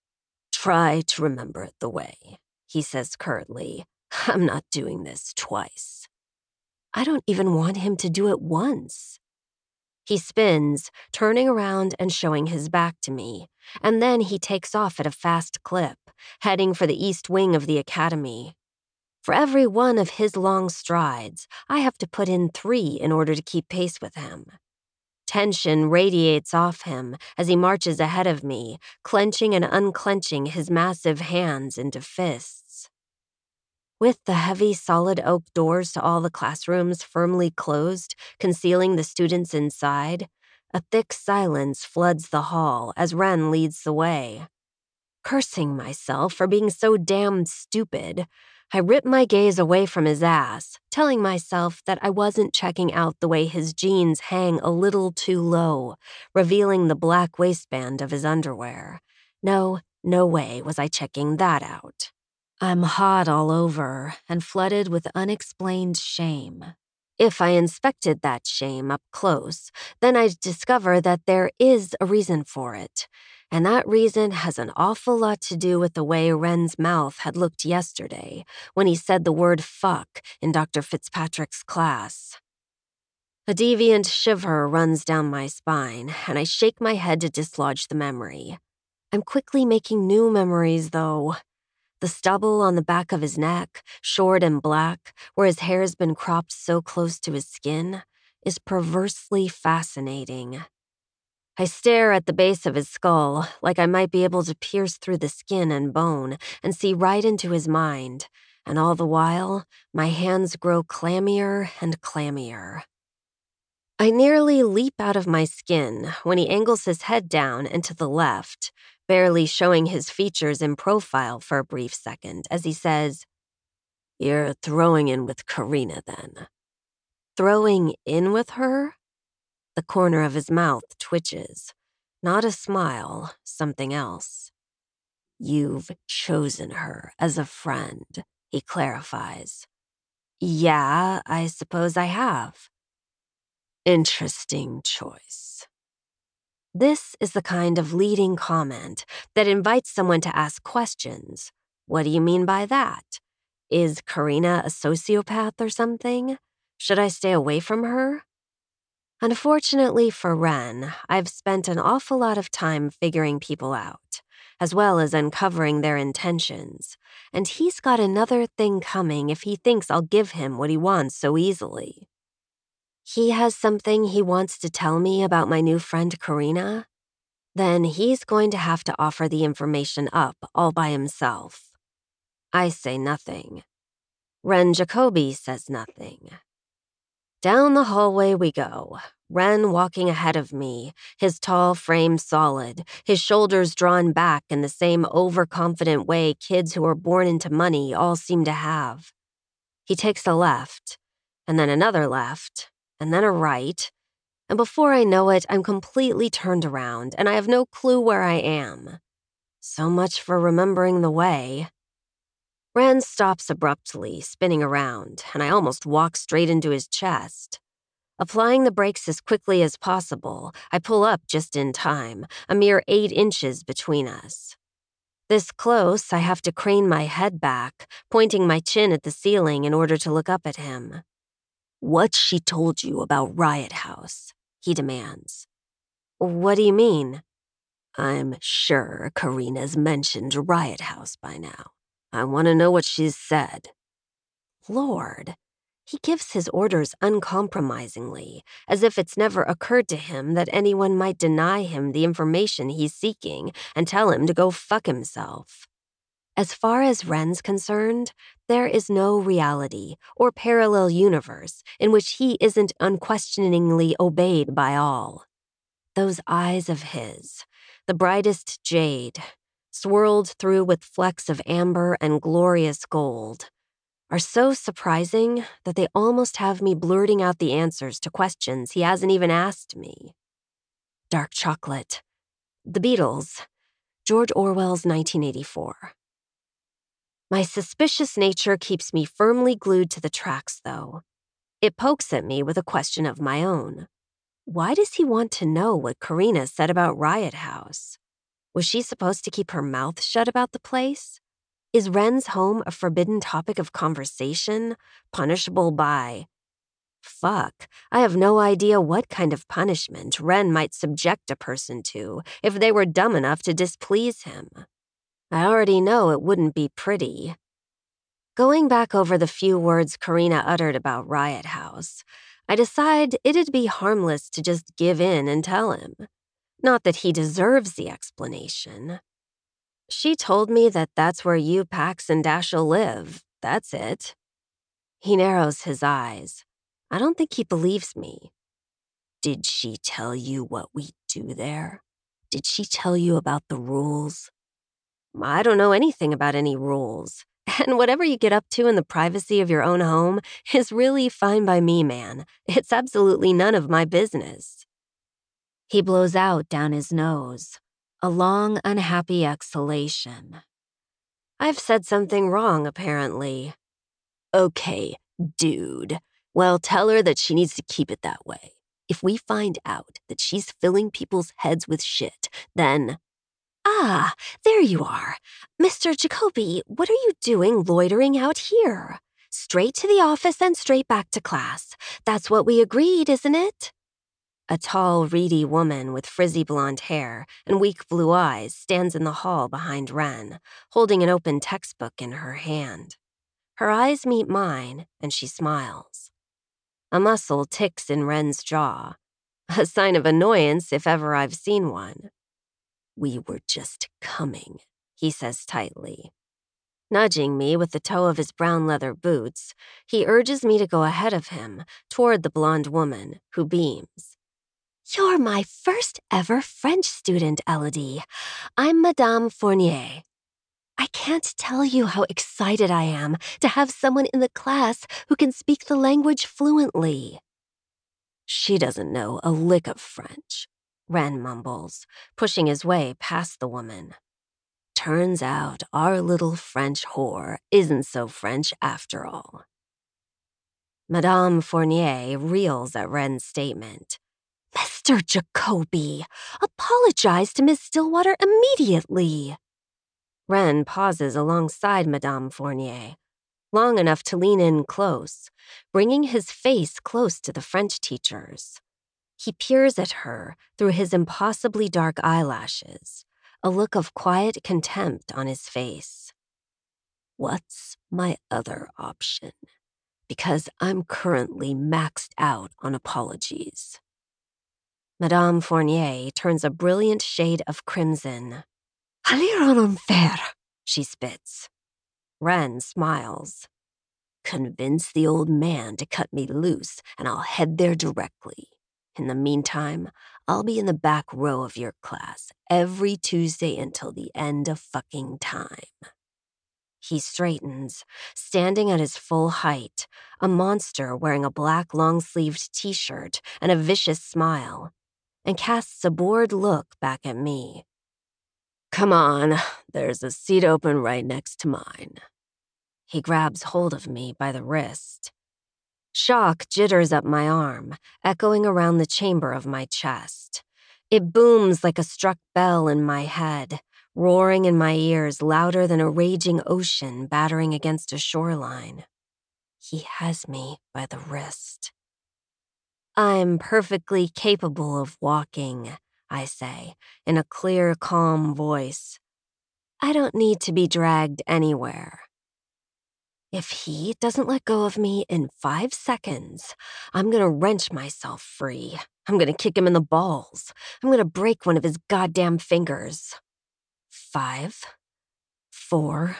"Try to remember it the way," he says curtly. "I'm not doing this twice." I don't even want him to do it once. He spins, turning around and showing his back to me, and then he takes off at a fast clip, heading for the east wing of the academy. For every one of his long strides, I have to put in 3 in order to keep pace with him. Tension radiates off him as he marches ahead of me, clenching and unclenching his massive hands into fists. With the heavy, solid oak doors to all the classrooms firmly closed, concealing the students inside, a thick silence floods the hall as Ren leads the way. Cursing myself for being so damn stupid, I rip my gaze away from his ass, telling myself that I wasn't checking out the way his jeans hang a little too low, revealing the black waistband of his underwear. No way was I checking that out. I'm hot all over and flooded with unexplained shame. If I inspected that shame up close, then I'd discover that there is a reason for it, and that reason has an awful lot to do with the way Ren's mouth had looked yesterday when he said the word fuck in Dr. Fitzpatrick's class. A deviant shiver runs down my spine, and I shake my head to dislodge the memory. I'm quickly making new memories, though. The stubble on the back of his neck, short and black, where his hair's been cropped so close to his skin, is perversely fascinating. I stare at the base of his skull like I might be able to pierce through the skin and bone and see right into his mind, and all the while, my hands grow clammier and clammier. I nearly leap out of my skin when he angles his head down and to the left, barely showing his features in profile for a brief second, as he says, "You're throwing in with Karina, then." Throwing in with her? The corner of his mouth twitches. Not a smile, something else. "You've chosen her as a friend," he clarifies. "Yeah, I suppose I have." "Interesting choice." This is the kind of leading comment that invites someone to ask questions. What do you mean by that? Is Karina a sociopath or something? Should I stay away from her? Unfortunately for Ren, I've spent an awful lot of time figuring people out, as well as uncovering their intentions, and he's got another thing coming if he thinks I'll give him what he wants so easily. He has something he wants to tell me about my new friend Karina? Then he's going to have to offer the information up all by himself. I say nothing. Ren Jacoby says nothing. Down the hallway we go, Ren walking ahead of me, his tall frame solid, his shoulders drawn back in the same overconfident way kids who are born into money all seem to have. He takes a left, and then another left, and then a right, and before I know it, I'm completely turned around, and I have no clue where I am. So much for remembering the way. Ren stops abruptly, spinning around, and I almost walk straight into his chest. Applying the brakes as quickly as possible, I pull up just in time, a mere 8 inches between us. This close, I have to crane my head back, pointing my chin at the ceiling in order to look up at him. "What's she told you about Riot House?" he demands. "What do you mean?" "I'm sure Karina's mentioned Riot House by now. I want to know what she's said." Lord, he gives his orders uncompromisingly, as if it's never occurred to him that anyone might deny him the information he's seeking and tell him to go fuck himself. As far as Ren's concerned, there is no reality or parallel universe in which he isn't unquestioningly obeyed by all. Those eyes of his, the brightest jade, swirled through with flecks of amber and glorious gold, are so surprising that they almost have me blurting out the answers to questions he hasn't even asked me. Dark chocolate. The Beatles. George Orwell's 1984. My suspicious nature keeps me firmly glued to the tracks, though. It pokes at me with a question of my own. Why does he want to know what Karina said about Riot House? Was she supposed to keep her mouth shut about the place? Is Wren's home a forbidden topic of conversation, punishable by... Fuck, I have no idea what kind of punishment Wren might subject a person to if they were dumb enough to displease him. I already know it wouldn't be pretty. Going back over the few words Karina uttered about Riot House, I decide it'd be harmless to just give in and tell him. Not that he deserves the explanation. She told me that that's where you, Pax, and Dashiell live. That's it. He narrows his eyes. I don't think he believes me. Did she tell you what we do there? Did she tell you about the rules? I don't know anything about any rules. And whatever you get up to in the privacy of your own home is really fine by me, man. It's absolutely none of my business. He blows out down his nose, a long, unhappy exhalation. I've said something wrong, apparently. Okay, dude. Well, tell her that she needs to keep it that way. If we find out that she's filling people's heads with shit, then... Ah, there you are. Mr. Jacoby, what are you doing loitering out here? Straight to the office and straight back to class. That's what we agreed, isn't it? A tall, reedy woman with frizzy blonde hair and weak blue eyes stands in the hall behind Wren, holding an open textbook in her hand. Her eyes meet mine, and she smiles. A muscle ticks in Wren's jaw, a sign of annoyance if ever I've seen one. We were just coming, he says tightly. Nudging me with the toe of his brown leather boots, he urges me to go ahead of him toward the blonde woman, who beams. You're my first ever French student, Elodie. I'm Madame Fournier. I can't tell you how excited I am to have someone in the class who can speak the language fluently. She doesn't know a lick of French, Wren mumbles, pushing his way past the woman. Turns out our little French whore isn't so French after all. Madame Fournier reels at Wren's statement. Mr. Jacoby, apologize to Miss Stillwater immediately. Wren pauses alongside Madame Fournier, long enough to lean in close, bringing his face close to the French teacher's. He peers at her through his impossibly dark eyelashes, a look of quiet contempt on his face. What's my other option? Because I'm currently maxed out on apologies. Madame Fournier turns a brilliant shade of crimson. Aller en enfer, she spits. Wren smiles. Convince the old man to cut me loose, and I'll head there directly. In the meantime, I'll be in the back row of your class every Tuesday until the end of fucking time. He straightens, standing at his full height, a monster wearing a black long-sleeved t-shirt and a vicious smile, and casts a bored look back at me. Come on, there's a seat open right next to mine. He grabs hold of me by the wrist. Shock jitters up my arm, echoing around the chamber of my chest. It booms like a struck bell in my head, roaring in my ears louder than a raging ocean battering against a shoreline. He has me by the wrist. I'm perfectly capable of walking, I say, in a clear, calm voice. I don't need to be dragged anywhere. If he doesn't let go of me in 5 seconds, I'm gonna wrench myself free. I'm gonna kick him in the balls. I'm gonna break one of his goddamn fingers. 5, 4,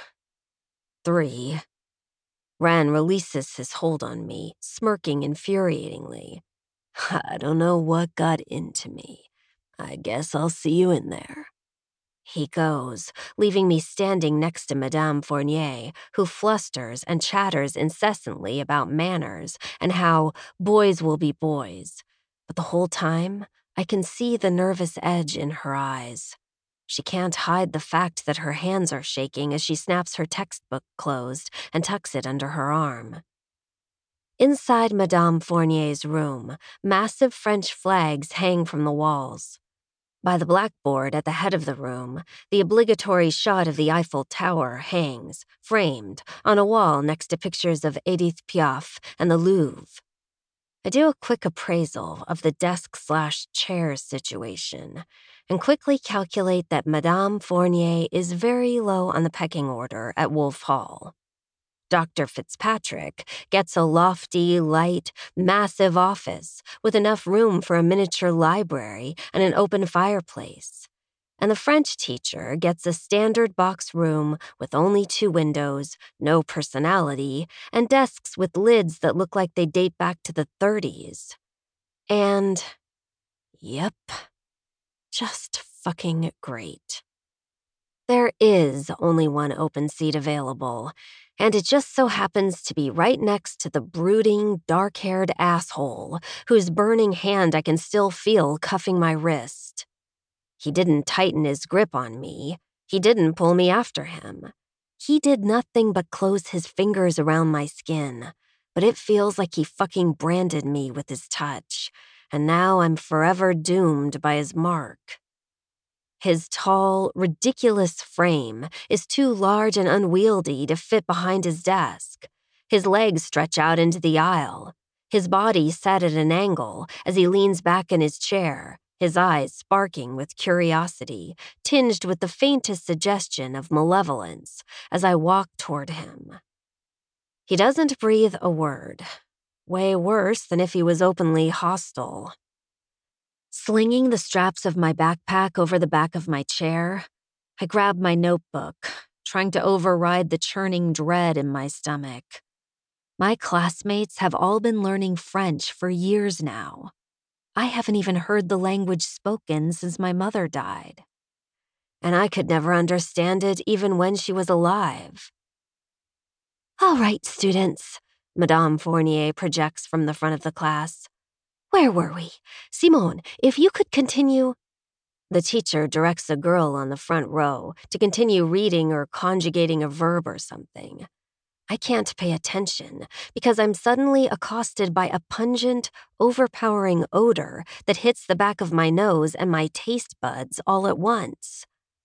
3. Wren releases his hold on me, smirking infuriatingly. I don't know what got into me. I guess I'll see you in there. He goes, leaving me standing next to Madame Fournier, who flusters and chatters incessantly about manners and how boys will be boys. But the whole time, I can see the nervous edge in her eyes. She can't hide the fact that her hands are shaking as she snaps her textbook closed and tucks it under her arm. Inside Madame Fournier's room, massive French flags hang from the walls. By the blackboard at the head of the room, the obligatory shot of the Eiffel Tower hangs, framed, on a wall next to pictures of Edith Piaf and the Louvre. I do a quick appraisal of the desk/chair situation and quickly calculate that Madame Fournier is very low on the pecking order at Wolf Hall. Dr. Fitzpatrick gets a lofty, light, massive office with enough room for a miniature library and an open fireplace. And the French teacher gets a standard box room with only 2 windows, no personality, and desks with lids that look like they date back to the 30s. And, yep, just fucking great. There is only one open seat available, and it just so happens to be right next to the brooding, dark-haired asshole whose burning hand I can still feel cuffing my wrist. He didn't tighten his grip on me. He didn't pull me after him. He did nothing but close his fingers around my skin, but it feels like he fucking branded me with his touch, and now I'm forever doomed by his mark. His tall, ridiculous frame is too large and unwieldy to fit behind his desk. His legs stretch out into the aisle. His body set at an angle as he leans back in his chair, his eyes sparking with curiosity, tinged with the faintest suggestion of malevolence as I walk toward him. He doesn't breathe a word. Way worse than if he was openly hostile. Slinging the straps of my backpack over the back of my chair, I grab my notebook, trying to override the churning dread in my stomach. My classmates have all been learning French for years now. I haven't even heard the language spoken since my mother died. And I could never understand it even when she was alive. "All right, students," Madame Fournier projects from the front of the class. "Where were we? Simone, if you could continue—" The teacher directs a girl on the front row to continue reading or conjugating a verb or something. I can't pay attention because I'm suddenly accosted by a pungent, overpowering odor that hits the back of my nose and my taste buds all at once.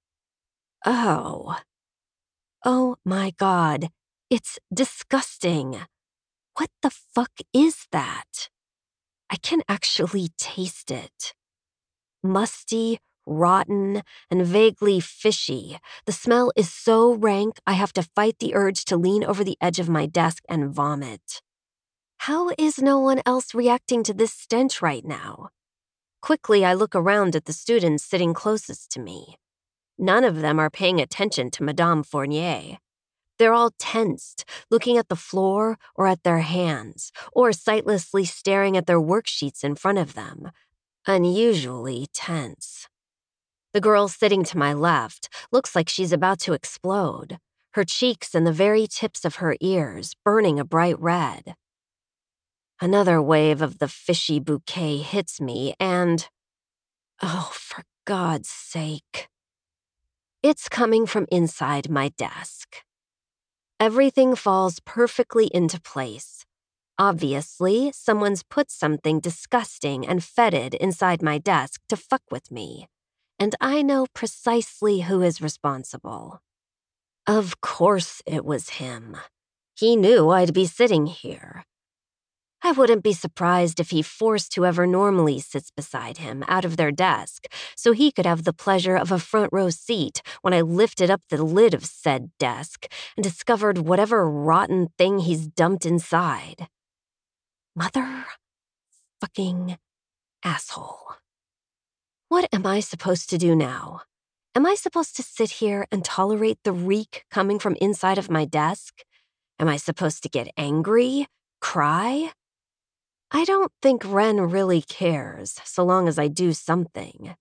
Oh my God, it's disgusting. What the fuck is that? I can actually taste it. Musty, rotten, and vaguely fishy. The smell is so rank I have to fight the urge to lean over the edge of my desk and vomit. How is no one else reacting to this stench right now? Quickly, I look around at the students sitting closest to me. None of them are paying attention to Madame Fournier. They're all tensed, looking at the floor or at their hands, or sightlessly staring at their worksheets in front of them. Unusually tense. The girl sitting to my left looks like she's about to explode, her cheeks and the very tips of her ears burning a bright red. Another wave of the fishy bouquet hits me and... oh, for God's sake. It's coming from inside my desk. Everything falls perfectly into place. Obviously, someone's put something disgusting and fetid inside my desk to fuck with me, and I know precisely who is responsible. Of course it was him. He knew I'd be sitting here. I wouldn't be surprised if he forced whoever normally sits beside him out of their desk so he could have the pleasure of a front row seat when I lifted up the lid of said desk and discovered whatever rotten thing he's dumped inside. Mother fucking asshole. What am I supposed to do now? Am I supposed to sit here and tolerate the reek coming from inside of my desk? Am I supposed to get angry? Cry? I don't think Ren really cares, so long as I do something.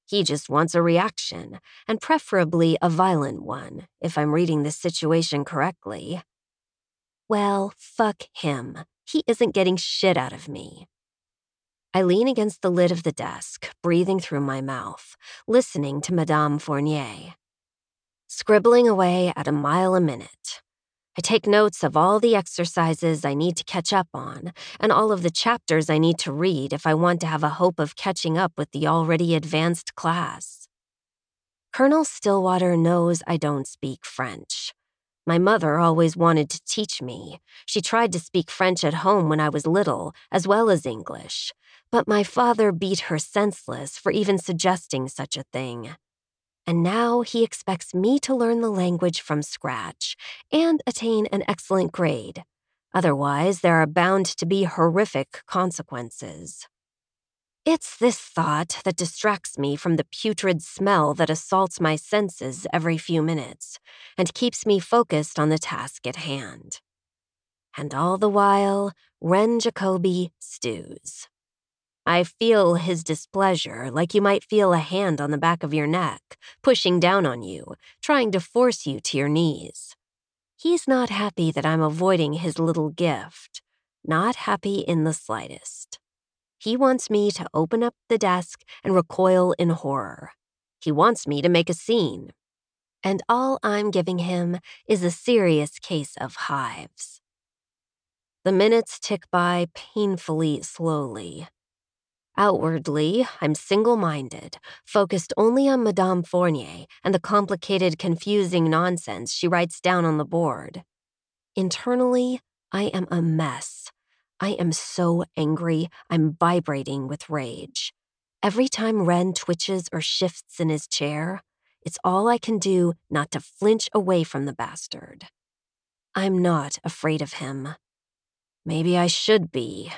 He just wants a reaction, and preferably a violent one, if I'm reading this situation correctly. Well, fuck him. He isn't getting shit out of me. I lean against the lid of the desk, breathing through my mouth, listening to Madame Fournier. Scribbling away at a mile a minute. I take notes of all the exercises I need to catch up on, and all of the chapters I need to read if I want to have a hope of catching up with the already advanced class. Colonel Stillwater knows I don't speak French. My mother always wanted to teach me. She tried to speak French at home when I was little, as well as English, but my father beat her senseless for even suggesting such a thing. And now he expects me to learn the language from scratch and attain an excellent grade. Otherwise, there are bound to be horrific consequences. It's this thought that distracts me from the putrid smell that assaults my senses every few minutes and keeps me focused on the task at hand. And all the while, Ren Jacoby stews. I feel his displeasure like you might feel a hand on the back of your neck, pushing down on you, trying to force you to your knees. He's not happy that I'm avoiding his little gift, not happy in the slightest. He wants me to open up the desk and recoil in horror. He wants me to make a scene. And all I'm giving him is a serious case of hives. The minutes tick by painfully slowly. Outwardly, I'm single-minded, focused only on Madame Fournier and the complicated, confusing nonsense she writes down on the board. Internally, I am a mess. I am so angry, I'm vibrating with rage. Every time Ren twitches or shifts in his chair, it's all I can do not to flinch away from the bastard. I'm not afraid of him. Maybe I should be.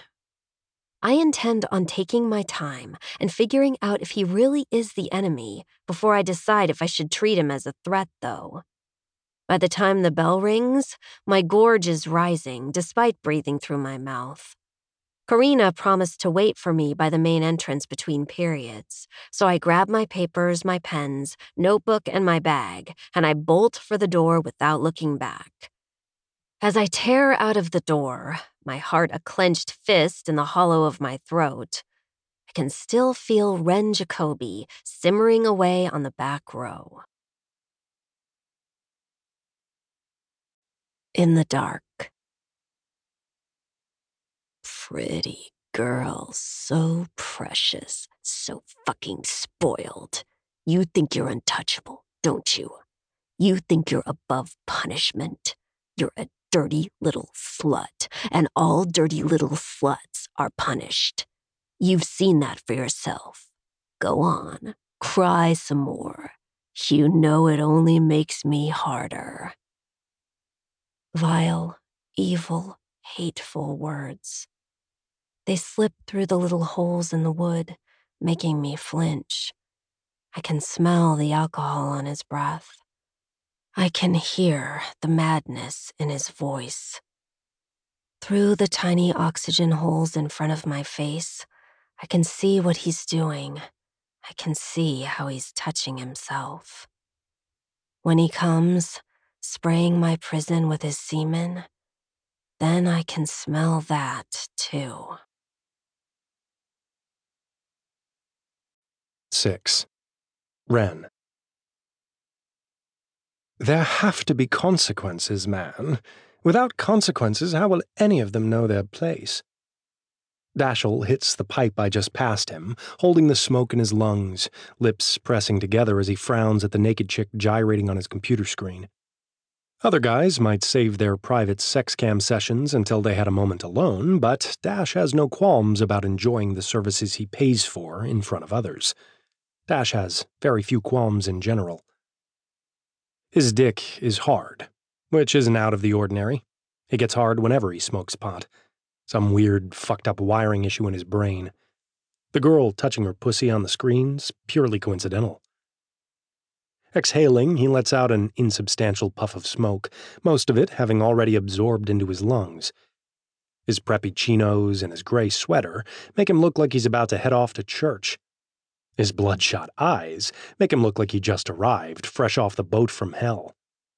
I intend on taking my time and figuring out if he really is the enemy before I decide if I should treat him as a threat, though. By the time the bell rings, my gorge is rising despite breathing through my mouth. Karina promised to wait for me by the main entrance between periods, so I grab my papers, my pens, notebook, and my bag, and I bolt for the door without looking back. As I tear out of the door, my heart a clenched fist in the hollow of my throat, I can still feel Ren Jacoby simmering away on the back row. In the dark. Pretty girl, so precious, so fucking spoiled. You think you're untouchable, don't you? You think you're above punishment. You're a dirty little slut, and all dirty little sluts are punished. You've seen that for yourself. Go on, cry some more. You know it only makes me harder. Vile, evil, hateful words. They slip through the little holes in the wood, making me flinch. I can smell the alcohol on his breath. I can hear the madness in his voice. Through the tiny oxygen holes in front of my face, I can see what he's doing. I can see how he's touching himself. When he comes, spraying my prison with his semen, then I can smell that, too. 6. Ren. There have to be consequences, man. Without consequences, how will any of them know their place? Dashiell hits the pipe I just passed him, holding the smoke in his lungs, lips pressing together as he frowns at the naked chick gyrating on his computer screen. Other guys might save their private sex cam sessions until they had a moment alone, but Dash has no qualms about enjoying the services he pays for in front of others. Dash has very few qualms in general. His dick is hard, which isn't out of the ordinary. It gets hard whenever he smokes pot. Some weird, fucked-up wiring issue in his brain. The girl touching her pussy on the screen's purely coincidental. Exhaling, he lets out an insubstantial puff of smoke, most of it having already absorbed into his lungs. His preppy chinos and his gray sweater make him look like he's about to head off to church. His bloodshot eyes make him look like he just arrived, fresh off the boat from hell.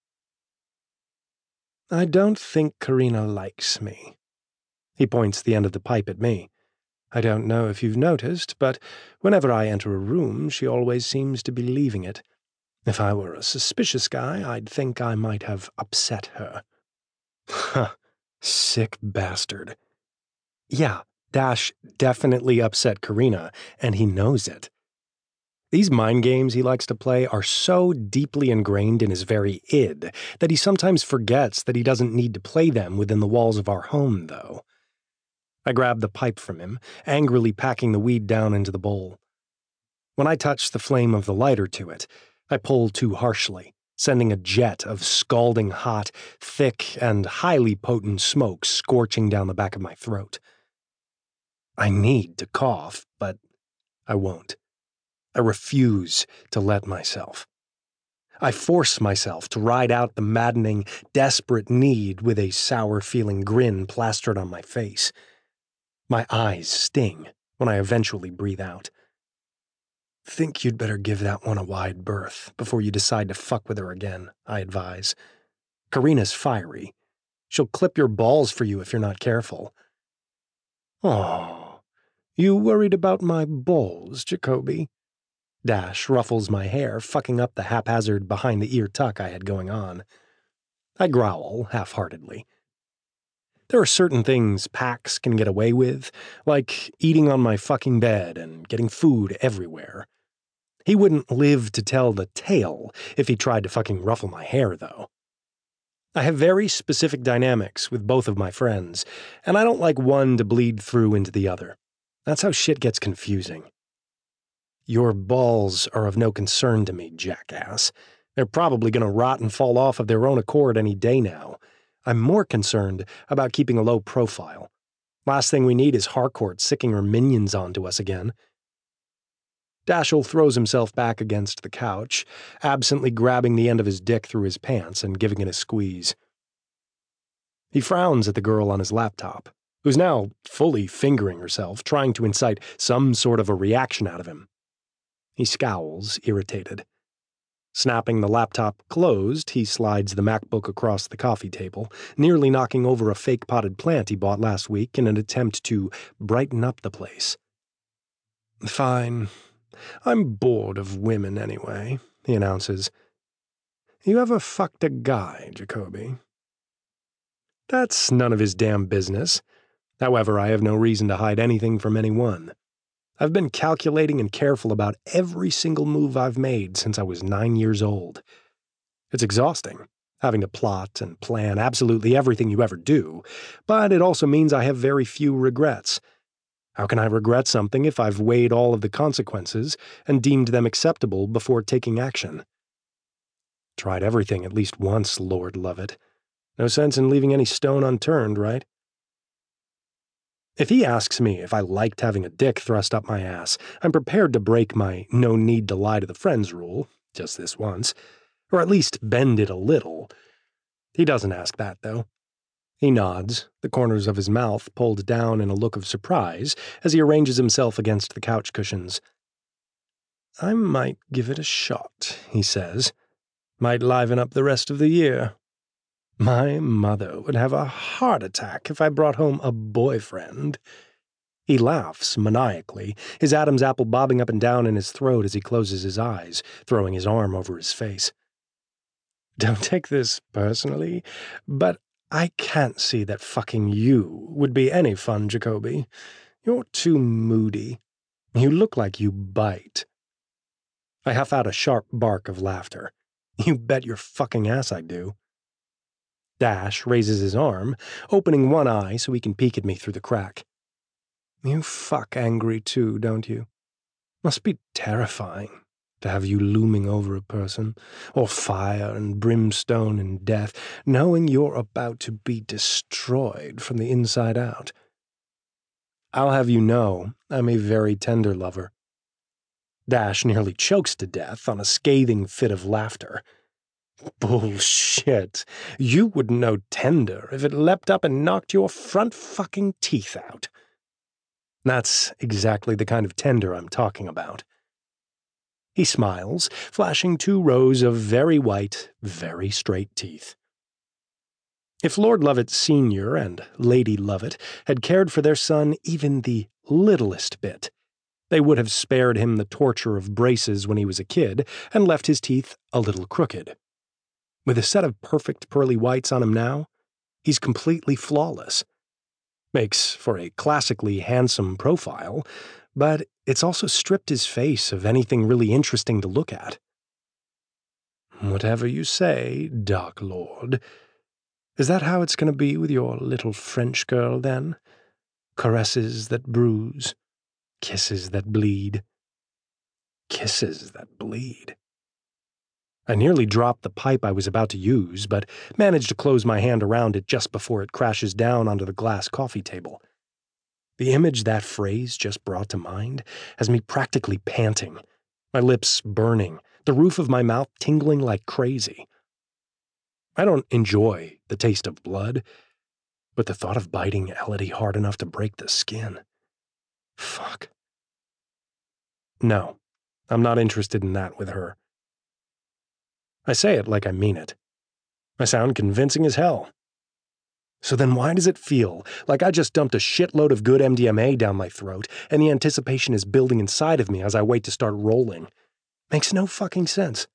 I don't think Karina likes me. He points the end of the pipe at me. I don't know if you've noticed, but whenever I enter a room, she always seems to be leaving it. If I were a suspicious guy, I'd think I might have upset her. Huh. Sick bastard. Yeah, Dash definitely upset Karina, and he knows it. These mind games he likes to play are so deeply ingrained in his very id that he sometimes forgets that he doesn't need to play them within the walls of our home, though. I grab the pipe from him, angrily packing the weed down into the bowl. When I touch the flame of the lighter to it, I pull too harshly, sending a jet of scalding hot, thick, and highly potent smoke scorching down the back of my throat. I need to cough, but I won't. I refuse to let myself. I force myself to ride out the maddening, desperate need with a sour-feeling grin plastered on my face. My eyes sting when I eventually breathe out. Think you'd better give that one a wide berth before you decide to fuck with her again, I advise. Karina's fiery. She'll clip your balls for you if you're not careful. Oh, you worried about my balls, Jacoby? Dash ruffles my hair, fucking up the haphazard behind-the-ear tuck I had going on. I growl half-heartedly. There are certain things Pax can get away with, like eating on my fucking bed and getting food everywhere. He wouldn't live to tell the tale if he tried to fucking ruffle my hair, though. I have very specific dynamics with both of my friends, and I don't like one to bleed through into the other. That's how shit gets confusing. Your balls are of no concern to me, jackass. They're probably gonna rot and fall off of their own accord any day now. I'm more concerned about keeping a low profile. Last thing we need is Harcourt sicking her minions onto us again. Dashel throws himself back against the couch, absently grabbing the end of his dick through his pants and giving it a squeeze. He frowns at the girl on his laptop, who's now fully fingering herself, trying to incite some sort of a reaction out of him. He scowls, irritated. Snapping the laptop closed, he slides the MacBook across the coffee table, nearly knocking over a fake potted plant he bought last week in an attempt to brighten up the place. Fine. I'm bored of women anyway, he announces. You ever fucked a guy, Jacoby? That's none of his damn business. However, I have no reason to hide anything from anyone. I've been calculating and careful about every single move I've made since I was 9 years old. It's exhausting, having to plot and plan absolutely everything you ever do, but it also means I have very few regrets. How can I regret something if I've weighed all of the consequences and deemed them acceptable before taking action? Tried everything at least once, Lord love it. No sense in leaving any stone unturned, right? If he asks me if I liked having a dick thrust up my ass, I'm prepared to break my no need to lie to the friends rule, just this once, or at least bend it a little. He doesn't ask that, though. He nods, the corners of his mouth pulled down in a look of surprise as he arranges himself against the couch cushions. I might give it a shot, he says. Might liven up the rest of the year. My mother would have a heart attack if I brought home a boyfriend. He laughs maniacally, his Adam's apple bobbing up and down in his throat as he closes his eyes, throwing his arm over his face. Don't take this personally, but I can't see that fucking you would be any fun, Jacoby. You're too moody. You look like you bite. I huff out a sharp bark of laughter. You bet your fucking ass I do. Dash raises his arm, opening one eye so he can peek at me through the crack. You fuck angry too, don't you? Must be terrifying to have you looming over a person, or fire and brimstone and death, knowing you're about to be destroyed from the inside out. I'll have you know, I'm a very tender lover. Dash nearly chokes to death on a scathing fit of laughter. Bullshit. You wouldn't know tender if it leapt up and knocked your front fucking teeth out. That's exactly the kind of tender I'm talking about. He smiles, flashing 2 rows of very white, very straight teeth. If Lord Lovett Sr. and Lady Lovett had cared for their son even the littlest bit, they would have spared him the torture of braces when he was a kid and left his teeth a little crooked. With a set of perfect pearly whites on him now, he's completely flawless. Makes for a classically handsome profile, but it's also stripped his face of anything really interesting to look at. Whatever you say, Dark Lord. Is that how it's going to be with your little French girl, then? Caresses that bruise, kisses that bleed. Kisses that bleed. I nearly dropped the pipe I was about to use, but managed to close my hand around it just before it crashes down onto the glass coffee table. The image that phrase just brought to mind has me practically panting, my lips burning, the roof of my mouth tingling like crazy. I don't enjoy the taste of blood, but the thought of biting Elodie hard enough to break the skin. Fuck. No, I'm not interested in that with her. I say it like I mean it. I sound convincing as hell. So then why does it feel like I just dumped a shitload of good MDMA down my throat and the anticipation is building inside of me as I wait to start rolling? Makes no fucking sense.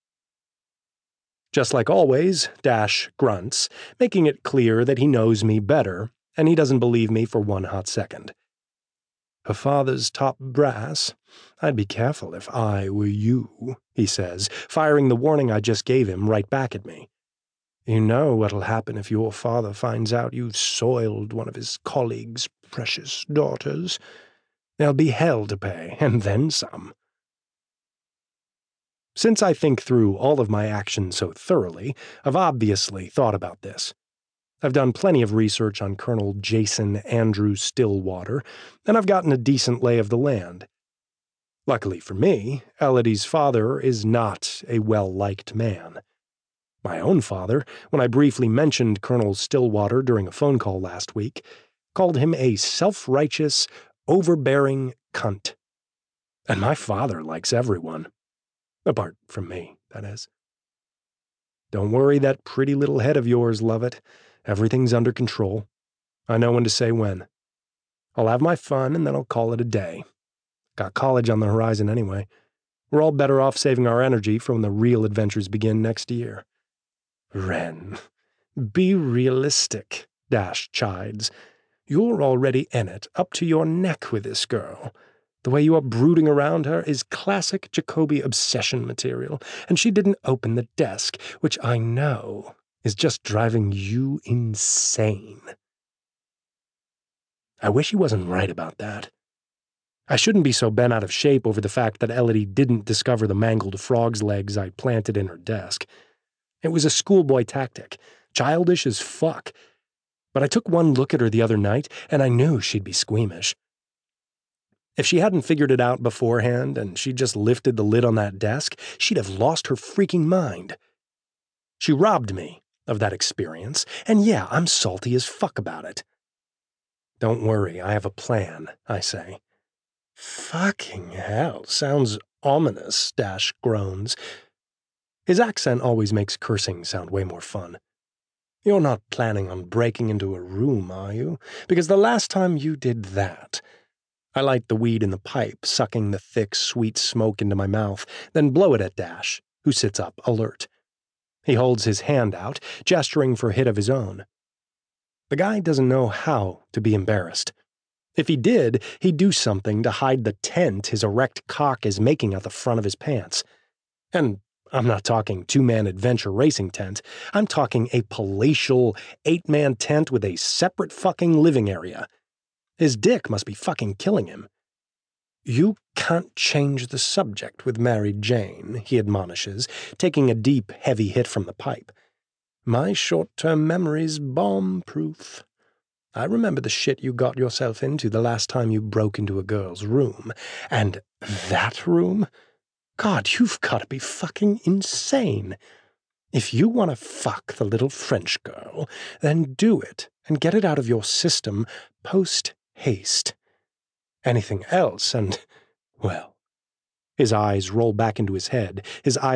Just like always, Dash grunts, making it clear that he knows me better, and he doesn't believe me for one hot second. Her father's top brass. I'd be careful if I were you, he says, firing the warning I just gave him right back at me. You know what'll happen if your father finds out you've soiled one of his colleagues' precious daughters. There'll be hell to pay, and then some. Since I think through all of my actions so thoroughly, I've obviously thought about this. I've done plenty of research on Colonel Jason Andrew Stillwater, and I've gotten a decent lay of the land. Luckily for me, Elodie's father is not a well-liked man. My own father, when I briefly mentioned Colonel Stillwater during a phone call last week, called him a self-righteous, overbearing cunt. And my father likes everyone. Apart from me, that is. Don't worry that pretty little head of yours, Lovett. Everything's under control. I know when to say when. I'll have my fun and then I'll call it a day. Got college on the horizon anyway. We're all better off saving our energy for when the real adventures begin next year. Wren, be realistic, Dash chides. You're already in it, up to your neck with this girl. The way you are brooding around her is classic Jacoby obsession material, and she didn't open the desk, which I know is just driving you insane. I wish he wasn't right about that. I shouldn't be so bent out of shape over the fact that Elodie didn't discover the mangled frog's legs I planted in her desk. It was a schoolboy tactic, childish as fuck. But I took one look at her the other night, and I knew she'd be squeamish. If she hadn't figured it out beforehand and she just lifted the lid on that desk, she'd have lost her freaking mind. She robbed me of that experience, and yeah, I'm salty as fuck about it. Don't worry, I have a plan, I say. Fucking hell, sounds ominous, Dash groans. His accent always makes cursing sound way more fun. You're not planning on breaking into a room, are you? Because the last time you did that... I light the weed in the pipe, sucking the thick, sweet smoke into my mouth, then blow it at Dash, who sits up, alert. He holds his hand out, gesturing for a hit of his own. The guy doesn't know how to be embarrassed. If he did, he'd do something to hide the tent his erect cock is making at the front of his pants. And I'm not talking two-man adventure racing tent. I'm talking a palatial, 8-man tent with a separate fucking living area. His dick must be fucking killing him. You can't change the subject with Mary Jane, he admonishes, taking a deep, heavy hit from the pipe. My short-term memory's bomb-proof. I remember the shit you got yourself into the last time you broke into a girl's room. And that room? God, you've got to be fucking insane. If you want to fuck the little French girl, then do it and get it out of your system post-haste. Anything else and, well, His eyes roll back into his head, his eyes